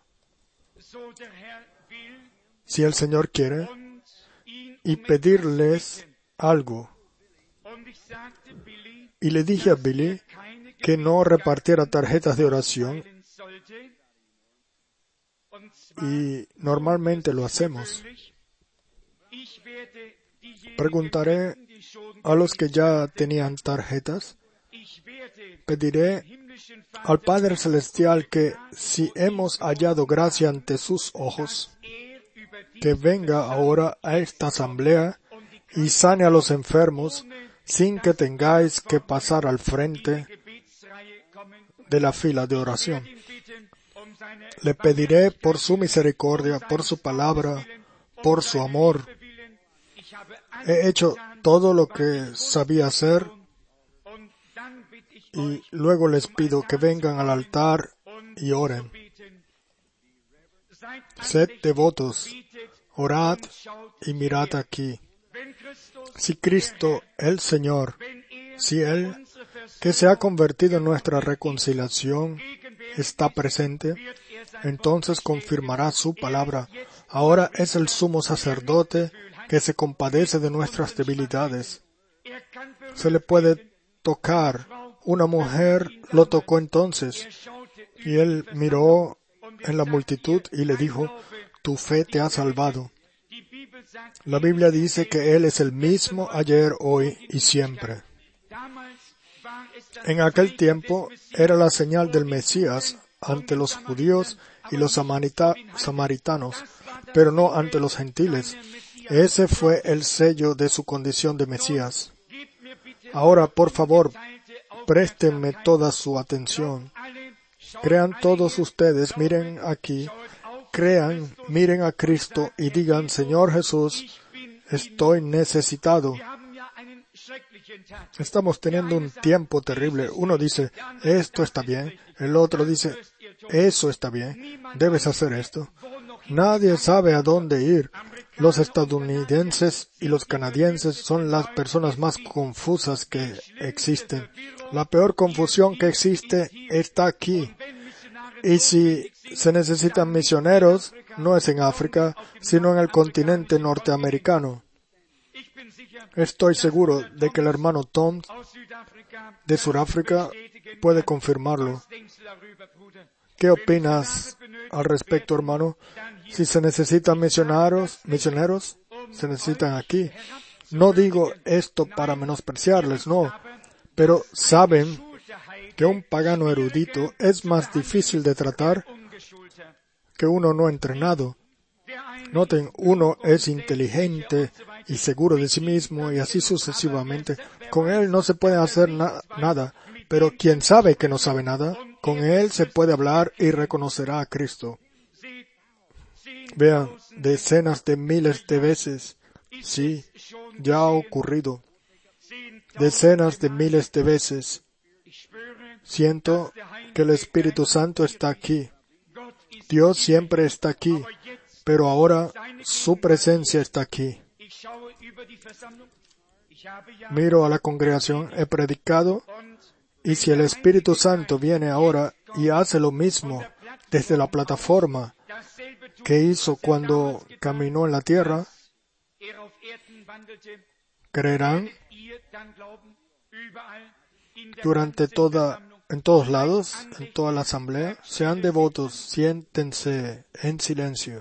Speaker 1: si el Señor quiere, y pedirles algo. Y le dije a Billy que no repartiera tarjetas de oración, y normalmente lo hacemos. Preguntaré a los que ya tenían tarjetas, pediré al Padre Celestial que, si hemos hallado gracia ante sus ojos, que venga ahora a esta asamblea y sane a los enfermos sin que tengáis que pasar al frente de la fila de oración. Le pediré por su misericordia, por su palabra, por su amor. He hecho todo lo que sabía hacer y luego les pido que vengan al altar y oren. Sed devotos, orad y mirad aquí. Si Cristo, el Señor, si Él, que se ha convertido en nuestra reconciliación, está presente, entonces confirmará su palabra. Ahora es el sumo sacerdote que se compadece de nuestras debilidades. Se le puede tocar. Una mujer lo tocó entonces, y él miró en la multitud y le dijo, tu fe te ha salvado. La Biblia dice que Él es el mismo ayer, hoy y siempre. En aquel tiempo era la señal del Mesías ante los judíos y los samarita- samaritanos, pero no ante los gentiles. Ese fue el sello de su condición de Mesías. Ahora, por favor, préstenme toda su atención. Crean todos ustedes, miren aquí, crean, miren a Cristo y digan, Señor Jesús, estoy necesitado. Estamos teniendo un tiempo terrible. Uno dice, esto está bien. El otro dice, eso está bien. Debes hacer esto. Nadie sabe a dónde ir. Los estadounidenses y los canadienses son las personas más confusas que existen. La peor confusión que existe está aquí. Y si se necesitan misioneros, no es en África, sino en el continente norteamericano. Estoy seguro de que el hermano Tom de Sudáfrica puede confirmarlo. ¿Qué opinas al respecto, hermano? Si se necesitan misioneros, misioneros, se necesitan aquí. No digo esto para menospreciarles, no. Pero saben que un pagano erudito es más difícil de tratar que uno no entrenado. Noten, uno es inteligente y seguro de sí mismo y así sucesivamente. Con él no se puede hacer na- nada, pero quien sabe que no sabe nada, con él se puede hablar y reconocerá a Cristo. Vean, decenas de miles de veces, sí, ya ha ocurrido. Decenas de miles de veces. Siento que el Espíritu Santo está aquí. Dios siempre está aquí, pero ahora su presencia está aquí. Miro a la congregación, he predicado, y si el Espíritu Santo viene ahora y hace lo mismo desde la plataforma que hizo cuando caminó en la tierra, ¿creerán? Durante toda, en todos lados, en toda la asamblea, sean devotos, siéntense en silencio.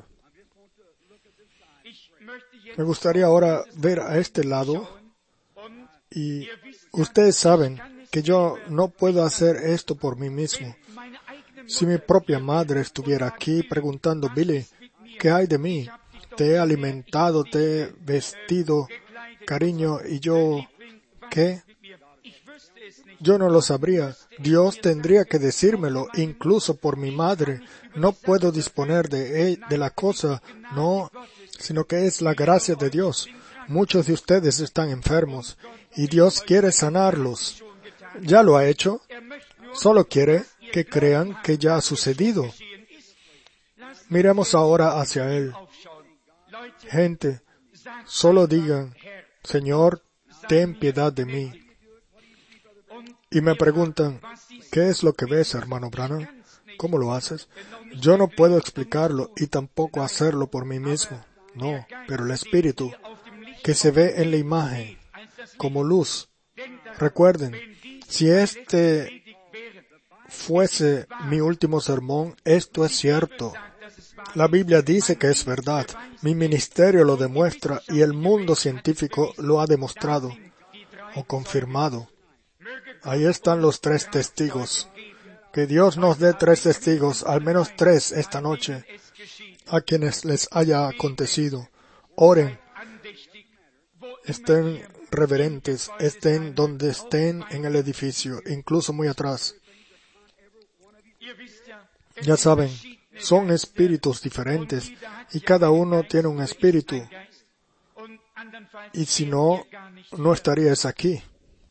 Speaker 1: Me gustaría ahora ver a este lado, y ustedes saben que yo no puedo hacer esto por mí mismo. Si mi propia madre estuviera aquí preguntando, Billy, ¿qué hay de mí? Te he alimentado, te he vestido, cariño, y yo, ¿qué? Yo no lo sabría. Dios tendría que decírmelo, incluso por mi madre. No puedo disponer de, de la cosa, no, sino que es la gracia de Dios. Muchos de ustedes están enfermos y Dios quiere sanarlos. Ya lo ha hecho. Solo quiere que crean que ya ha sucedido. Miremos ahora hacia Él. Gente, solo digan, Señor, ten piedad de mí. Y me preguntan, ¿qué es lo que ves, hermano Branham? ¿Cómo lo haces? Yo no puedo explicarlo y tampoco hacerlo por mí mismo. No, pero el Espíritu, que se ve en la imagen, como luz. Recuerden, si este fuese mi último sermón, esto es cierto. La Biblia dice que es verdad. Mi ministerio lo demuestra y el mundo científico lo ha demostrado o confirmado. Ahí están los tres testigos. Que Dios nos dé tres testigos, al menos tres esta noche, a quienes les haya acontecido. Oren, estén reverentes, estén donde estén en el edificio, incluso muy atrás. Ya saben, son espíritus diferentes y cada uno tiene un espíritu. Y si no, no estaríais aquí.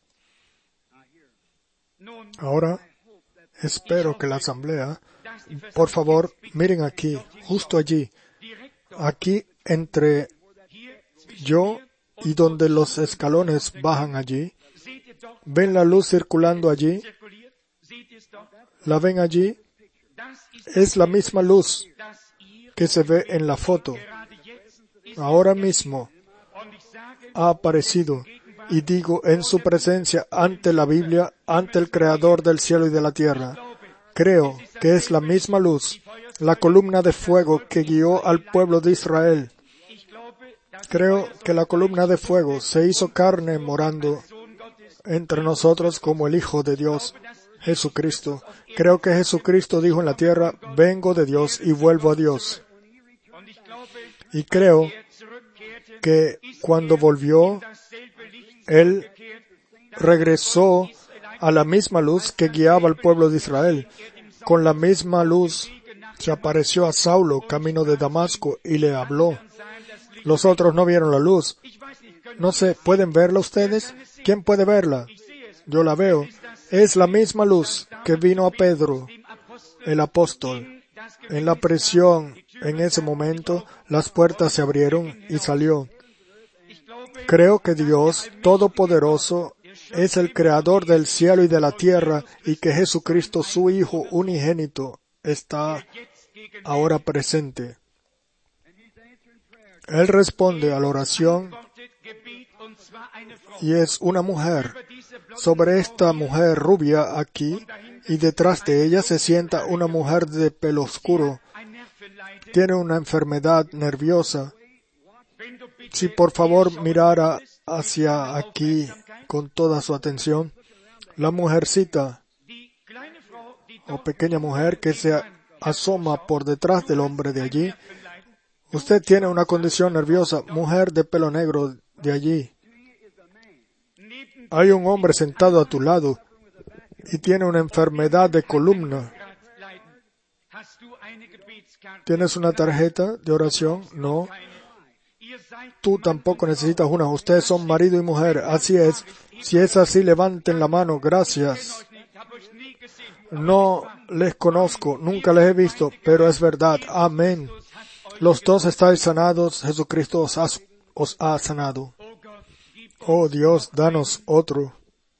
Speaker 1: Ahora, espero que la asamblea, por favor, miren aquí, justo allí, aquí entre yo y donde los escalones bajan allí. ¿Ven la luz circulando allí? ¿La ven allí? Es la misma luz que se ve en la foto. Ahora mismo ha aparecido. Y digo en su presencia, ante la Biblia, ante el Creador del cielo y de la tierra. Creo que es la misma luz, la columna de fuego que guió al pueblo de Israel. Creo que la columna de fuego se hizo carne morando entre nosotros como el Hijo de Dios, Jesucristo. Creo que Jesucristo dijo en la tierra, vengo de Dios y vuelvo a Dios. Y creo que cuando volvió, Él regresó a la misma luz que guiaba al pueblo de Israel. Con la misma luz se apareció a Saulo camino de Damasco y le habló. Los otros no vieron la luz. No sé, ¿pueden verla ustedes? ¿Quién puede verla? Yo la veo. Es la misma luz que vino a Pedro, el apóstol. En la prisión, en ese momento, las puertas se abrieron y salió. Creo que Dios Todopoderoso es el Creador del cielo y de la tierra y que Jesucristo, su Hijo unigénito, está ahora presente. Él responde a la oración y es una mujer. Sobre esta mujer rubia aquí y detrás de ella se sienta una mujer de pelo oscuro. Tiene una enfermedad nerviosa. Si por favor mirara hacia aquí con toda su atención, la mujercita o pequeña mujer que se asoma por detrás del hombre de allí, usted tiene una condición nerviosa, mujer de pelo negro de allí. Hay un hombre sentado a tu lado y tiene una enfermedad de columna. ¿Tienes una tarjeta de oración? No. Tú tampoco necesitas una. Ustedes son marido y mujer. Así es. Si es así, levanten la mano. Gracias. No les conozco, nunca les he visto, pero es verdad. Amén. Los dos estáis sanados. Jesucristo os ha, os ha sanado. Oh Dios, danos otro.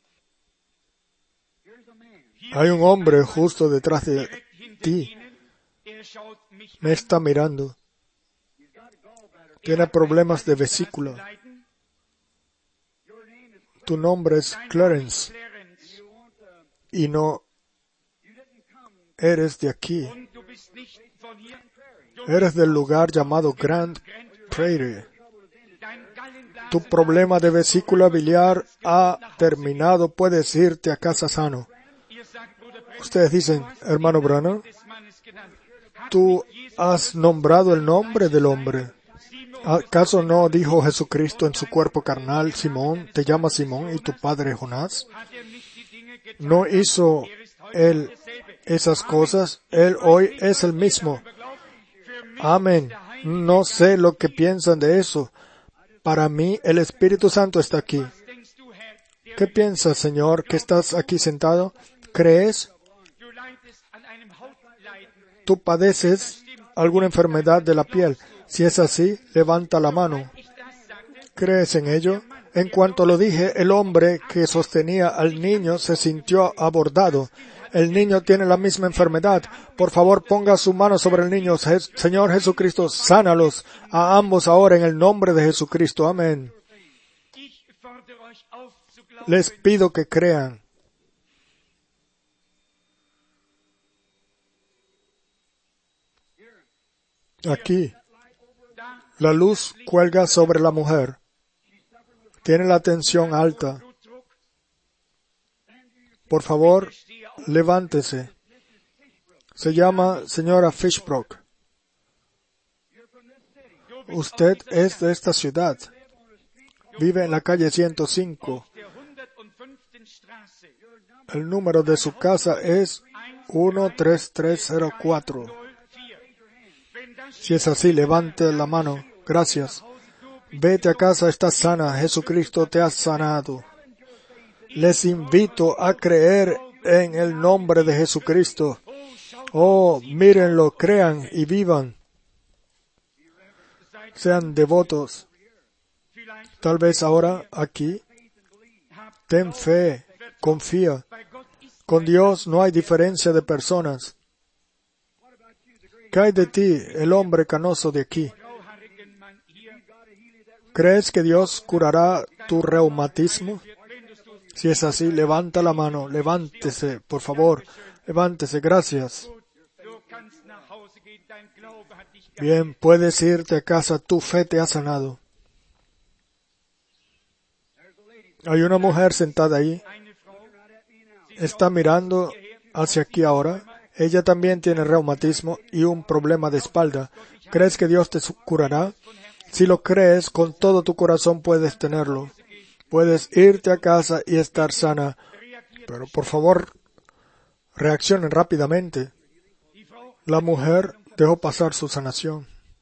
Speaker 1: Hay un hombre justo detrás de ti. Me está mirando. Tiene problemas de vesícula. Tu nombre es Clarence y no eres de aquí. Eres del lugar llamado Grand Prairie. Tu problema de vesícula biliar ha terminado. Puedes irte a casa sano. Ustedes dicen, hermano Branham, tú has nombrado el nombre del hombre. ¿Acaso no dijo Jesucristo en su cuerpo carnal, Simón, te llamas Simón y tu padre Jonás? ¿No hizo él esas cosas? Él hoy es el mismo. Amén. No sé lo que piensan de eso. Para mí, el Espíritu Santo está aquí. ¿Qué piensas, Señor, que estás aquí sentado? ¿Crees? ¿Tú padeces alguna enfermedad de la piel? Si es así, levanta la mano. ¿Crees en ello? En cuanto lo dije, el hombre que sostenía al niño se sintió abordado. El niño tiene la misma enfermedad. Por favor, ponga su mano sobre el niño. Señor Jesucristo, sánalos a ambos ahora en el nombre de Jesucristo. Amén. Les pido que crean. Aquí, la luz cuelga sobre la mujer. Tiene la tensión alta. Por favor, levántese. Se llama señora Fishbrook. Usted es de esta ciudad. Vive en la calle ciento cinco. El número de su casa es uno tres tres cero cuatro. Si es así, levante la mano. Gracias. Vete a casa, estás sana. Jesucristo te ha sanado. Les invito a creer en el nombre de Jesucristo. Oh, mírenlo, crean y vivan. Sean devotos. Tal vez ahora, aquí, ten fe, confía. Con Dios no hay diferencia de personas. ¿Qué hay de ti, el hombre canoso de aquí? ¿Crees que Dios curará tu reumatismo? Si es así, levanta la mano, levántese, por favor, levántese, gracias. Bien, puedes irte a casa, tu fe te ha sanado. Hay una mujer sentada ahí, está mirando hacia aquí ahora. Ella también tiene reumatismo y un problema de espalda. ¿Crees que Dios te curará? Si lo crees, con todo tu corazón puedes tenerlo. Puedes irte a casa y estar sana. Pero por favor, reaccionen rápidamente. La mujer dejó pasar su sanación.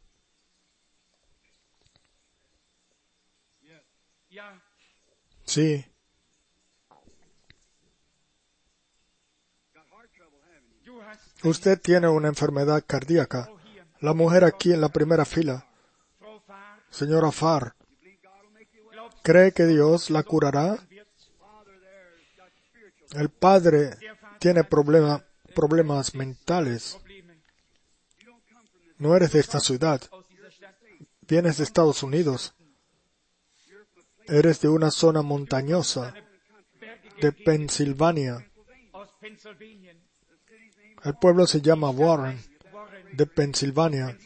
Speaker 1: Sí. Usted tiene una enfermedad cardíaca. La mujer aquí en la primera fila. Señora Farr, ¿cree que Dios la curará? El padre tiene problema, problemas mentales. No eres de esta ciudad. Vienes de Estados Unidos. Eres de una zona montañosa, de Pensilvania. El pueblo se llama Warren, de Pensilvania.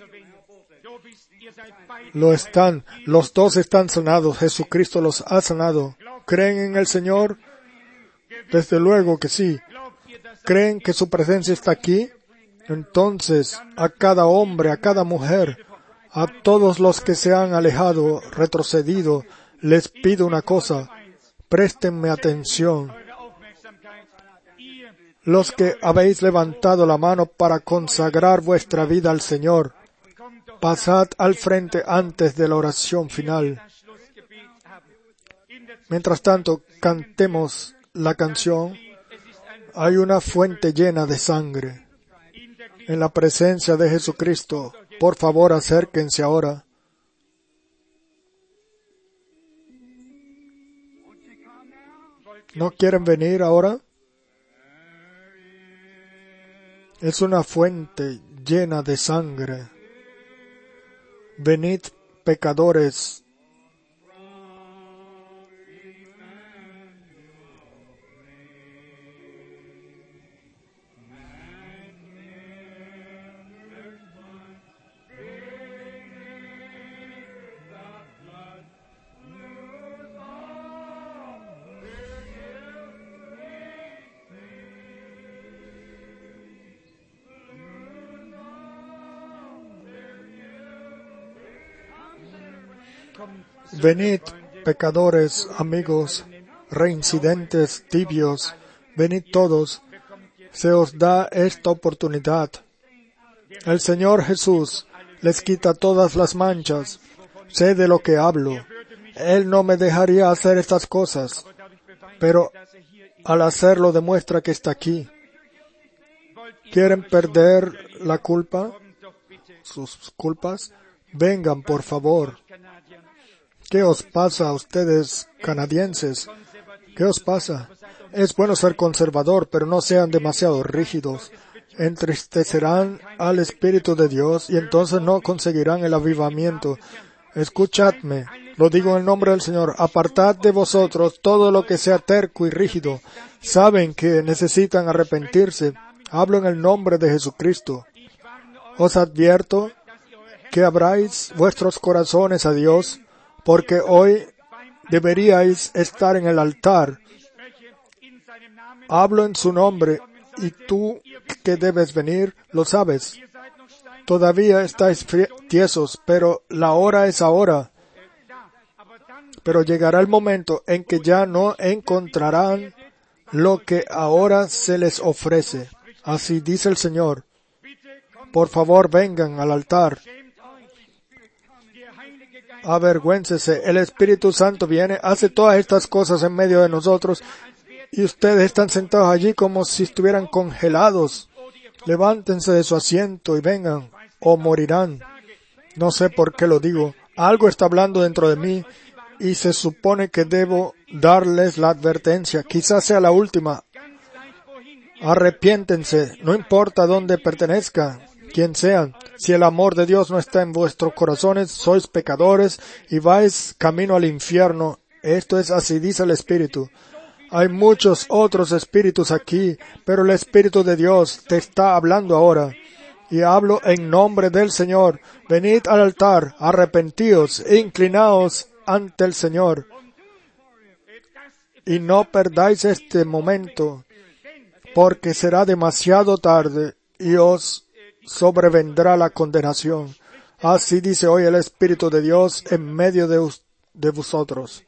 Speaker 1: Lo están, los dos están sanados. Jesucristo los ha sanado. ¿Creen en el Señor? Desde luego que sí. ¿Creen que su presencia está aquí? Entonces, a cada hombre, a cada mujer, a todos los que se han alejado, retrocedido, les pido una cosa. Préstenme atención. Los que habéis levantado la mano para consagrar vuestra vida al Señor, pasad al frente antes de la oración final. Mientras tanto, cantemos la canción. Hay una fuente llena de sangre. En la presencia de Jesucristo, por favor, acérquense ahora. ¿No quieren venir ahora? Es una fuente llena de sangre. Venid, pecadores. Venid, pecadores, amigos, reincidentes, tibios, venid todos, se os da esta oportunidad. El Señor Jesús les quita todas las manchas. Sé de lo que hablo. Él no me dejaría hacer estas cosas, pero al hacerlo demuestra que está aquí. ¿Quieren perder la culpa? ¿Sus culpas? Vengan, por favor. ¿Qué os pasa a ustedes, canadienses? ¿Qué os pasa? Es bueno ser conservador, pero no sean demasiado rígidos. Entristecerán al Espíritu de Dios y entonces no conseguirán el avivamiento. Escuchadme, lo digo en el nombre del Señor. Apartad de vosotros todo lo que sea terco y rígido. Saben que necesitan arrepentirse. Hablo en el nombre de Jesucristo. Os advierto que abráis vuestros corazones a Dios, porque hoy deberíais estar en el altar. Hablo en su nombre, y tú que debes venir, lo sabes. Todavía estáis tiesos, pero la hora es ahora. Pero llegará el momento en que ya no encontrarán lo que ahora se les ofrece. Así dice el Señor. Por favor, vengan al altar. Avergüéncese, el Espíritu Santo viene, hace todas estas cosas en medio de nosotros y ustedes están sentados allí como si estuvieran congelados. Levántense de su asiento y vengan, o morirán. No sé por qué lo digo. Algo está hablando dentro de mí y se supone que debo darles la advertencia. Quizás sea la última. Arrepiéntense, no importa dónde pertenezcan. Quien sean, si el amor de Dios no está en vuestros corazones, sois pecadores y vais camino al infierno. Esto es así, dice el Espíritu. Hay muchos otros espíritus aquí, pero el Espíritu de Dios te está hablando ahora. Y hablo en nombre del Señor. Venid al altar, arrepentíos, inclinaos ante el Señor. Y no perdáis este momento, porque será demasiado tarde y os sobrevendrá la condenación. Así dice hoy el Espíritu de Dios en medio de, us- de vosotros.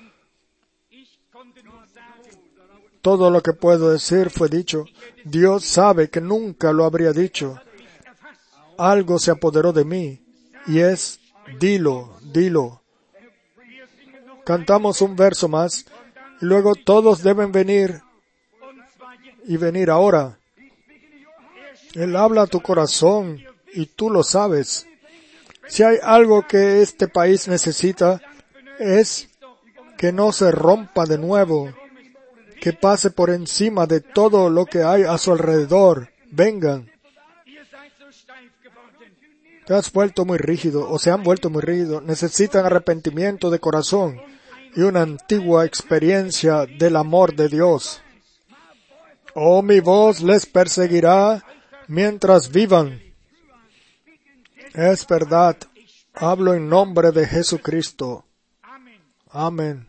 Speaker 1: Todo lo que puedo decir fue dicho. Dios sabe que nunca lo habría dicho. Algo se apoderó de mí y es, dilo, dilo. Cantamos un verso más y luego todos deben venir y venir ahora. Él habla a tu corazón y tú lo sabes. Si hay algo que este país necesita, es que no se rompa de nuevo, que pase por encima de todo lo que hay a su alrededor. Vengan. Te has vuelto muy rígido, o se han vuelto muy rígidos. Necesitan arrepentimiento de corazón y una antigua experiencia del amor de Dios. Oh, mi voz les perseguirá mientras vivan. Es verdad, hablo en nombre de Jesucristo. Amén.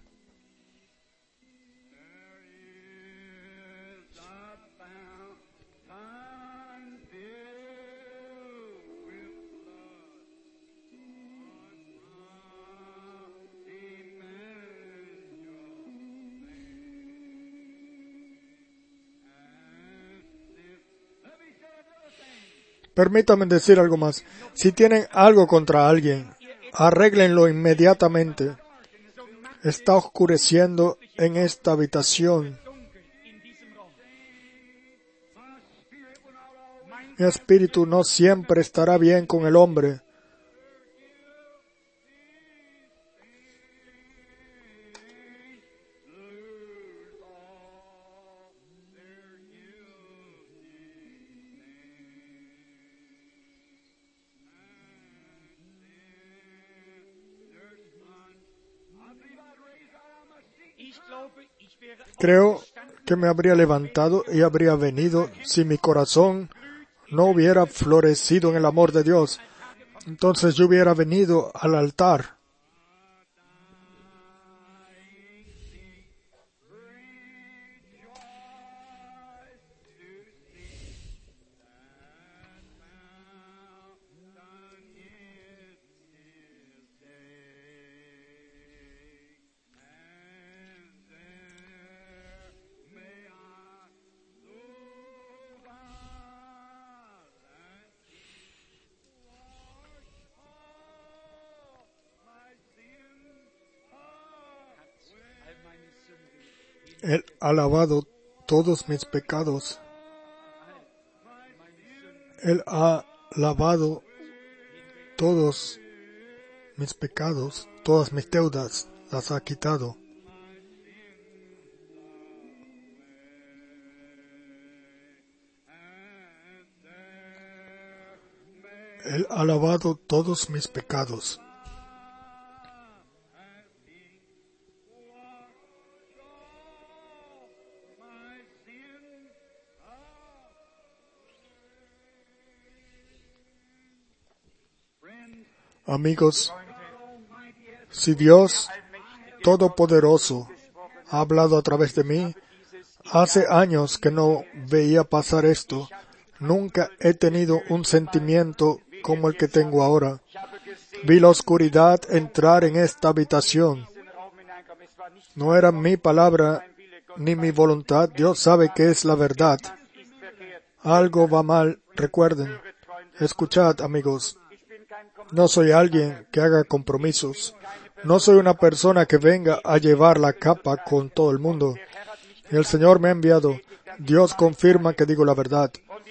Speaker 1: Permítanme decir algo más. Si tienen algo contra alguien, arréglenlo inmediatamente. Está oscureciendo en esta habitación. Mi espíritu no siempre estará bien con el hombre. Creo que me habría levantado y habría venido si mi corazón no hubiera florecido en el amor de Dios. Entonces yo hubiera venido al altar. Él ha lavado todos mis pecados. Él ha lavado todos mis pecados, todas mis deudas, las ha quitado. Él ha lavado todos mis pecados. Amigos, si Dios Todopoderoso ha hablado a través de mí, hace años que no veía pasar esto. Nunca he tenido un sentimiento como el que tengo ahora. Vi la oscuridad entrar en esta habitación. No era mi palabra ni mi voluntad. Dios sabe que es la verdad. Algo va mal. Recuerden. Escuchad, amigos. No soy alguien que haga compromisos. No soy una persona que venga a llevar la capa con todo el mundo. El Señor me ha enviado. Dios confirma que digo la verdad.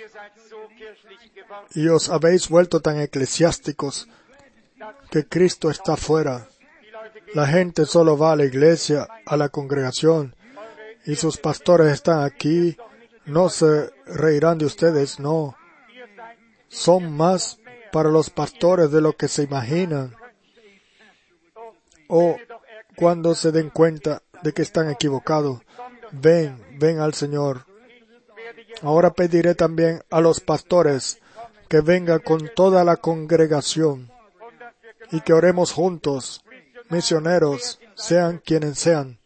Speaker 1: Y os habéis vuelto tan eclesiásticos que Cristo está fuera. La gente solo va a la iglesia, a la congregación, y sus pastores están aquí. No se reirán de ustedes, no. Son más para los pastores de lo que se imaginan. O cuando se den cuenta de que están equivocados, ven, ven al Señor. Ahora pediré también a los pastores que vengan con toda la congregación y que oremos juntos, misioneros, sean quienes sean.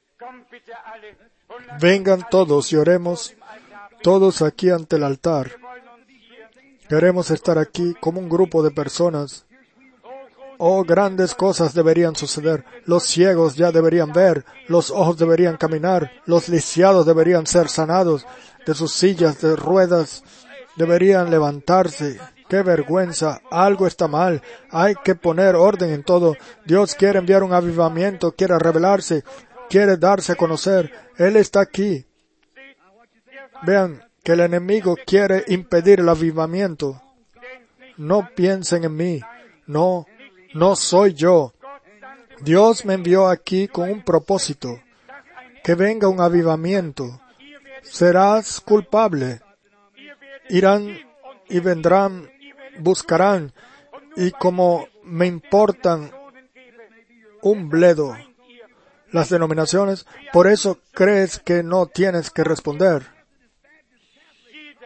Speaker 1: Vengan todos y oremos todos aquí ante el altar. Queremos estar aquí como un grupo de personas. Oh, grandes cosas deberían suceder. Los ciegos ya deberían ver, los ojos deberían caminar, los lisiados deberían ser sanados, de sus sillas de ruedas deberían levantarse. ¡Qué vergüenza! Algo está mal. Hay que poner orden en todo. Dios quiere enviar un avivamiento, quiere revelarse, quiere darse a conocer. Él está aquí. Vean que el enemigo quiere impedir el avivamiento. No piensen en mí. No, no soy yo. Dios me envió aquí con un propósito. Que venga un avivamiento. Serás culpable. Irán y vendrán, buscarán, y como me importan un bledo las denominaciones, por eso crees que no tienes que responder.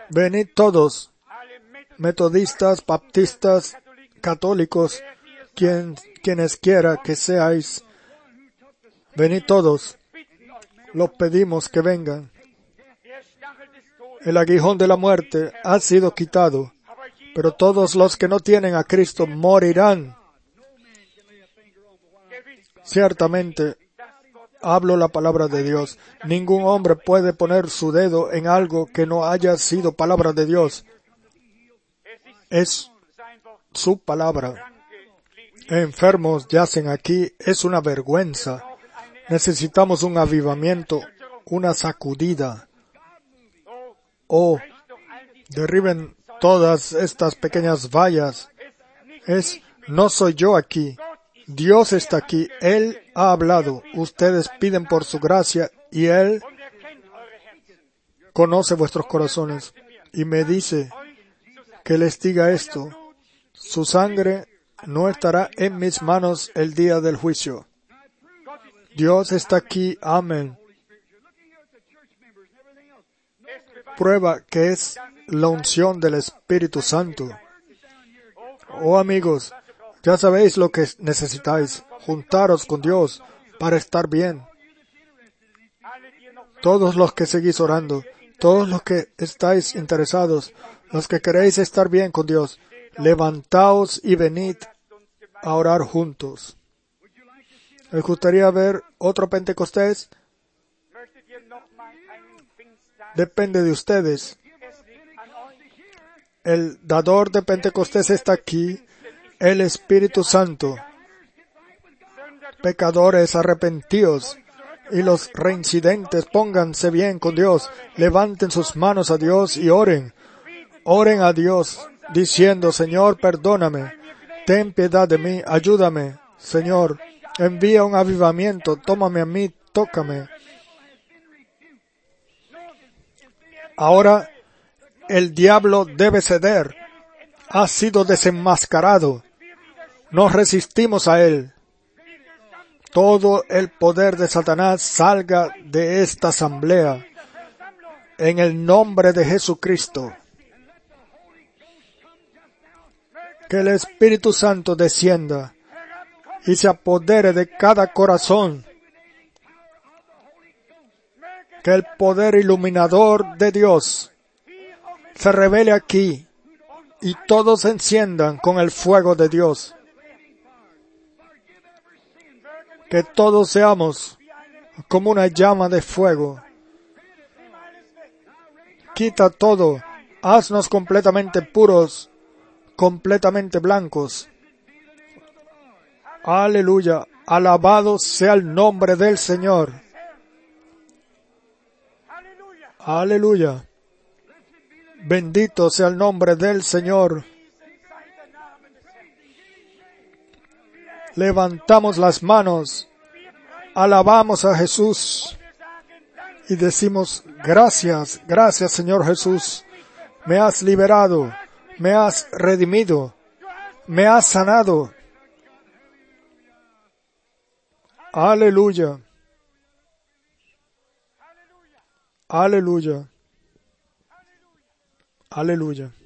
Speaker 1: Venid todos, metodistas, baptistas, católicos, quien, quienes quiera que seáis, venid todos. Los pedimos que vengan. El aguijón de la muerte ha sido quitado, pero todos los que no tienen a Cristo morirán. Ciertamente, hablo la palabra de Dios. Ningún hombre puede poner su dedo en algo que no haya sido palabra de Dios. Es su palabra. Enfermos yacen aquí. Es una vergüenza. Necesitamos un avivamiento, una sacudida. Oh, derriben todas estas pequeñas vallas. Es, no soy yo aquí. Dios está aquí. Él ha hablado. Ustedes piden por su gracia y Él conoce vuestros corazones. Y me dice que les diga esto. Su sangre no estará en mis manos el día del juicio. Dios está aquí. Amén. Prueba que es la unción del Espíritu Santo. Oh amigos, ya sabéis lo que necesitáis. Juntaros con Dios para estar bien. Todos los que seguís orando, todos los que estáis interesados, los que queréis estar bien con Dios, levantaos y venid a orar juntos. ¿Les gustaría ver otro Pentecostés? Depende de ustedes. El dador de Pentecostés está aquí, el Espíritu Santo. Pecadores, arrepentíos, y los reincidentes, pónganse bien con Dios, levanten sus manos a Dios y oren. Oren a Dios, diciendo, Señor, perdóname, ten piedad de mí, ayúdame, Señor, envía un avivamiento, tómame a mí, tócame. Ahora, el diablo debe ceder. Ha sido desenmascarado. No resistimos a él. Todo el poder de Satanás salga de esta asamblea. En el nombre de Jesucristo. Que el Espíritu Santo descienda y se apodere de cada corazón. Que el poder iluminador de Dios se revele aquí y todos se enciendan con el fuego de Dios. Que todos seamos como una llama de fuego. Quita todo, haznos completamente puros, completamente blancos. Aleluya, alabado sea el nombre del Señor. Aleluya. Bendito sea el nombre del Señor. Levantamos las manos, alabamos a Jesús y decimos, gracias, gracias Señor Jesús. Me has liberado, me has redimido, me has sanado. Aleluya. Aleluya. Aleluya.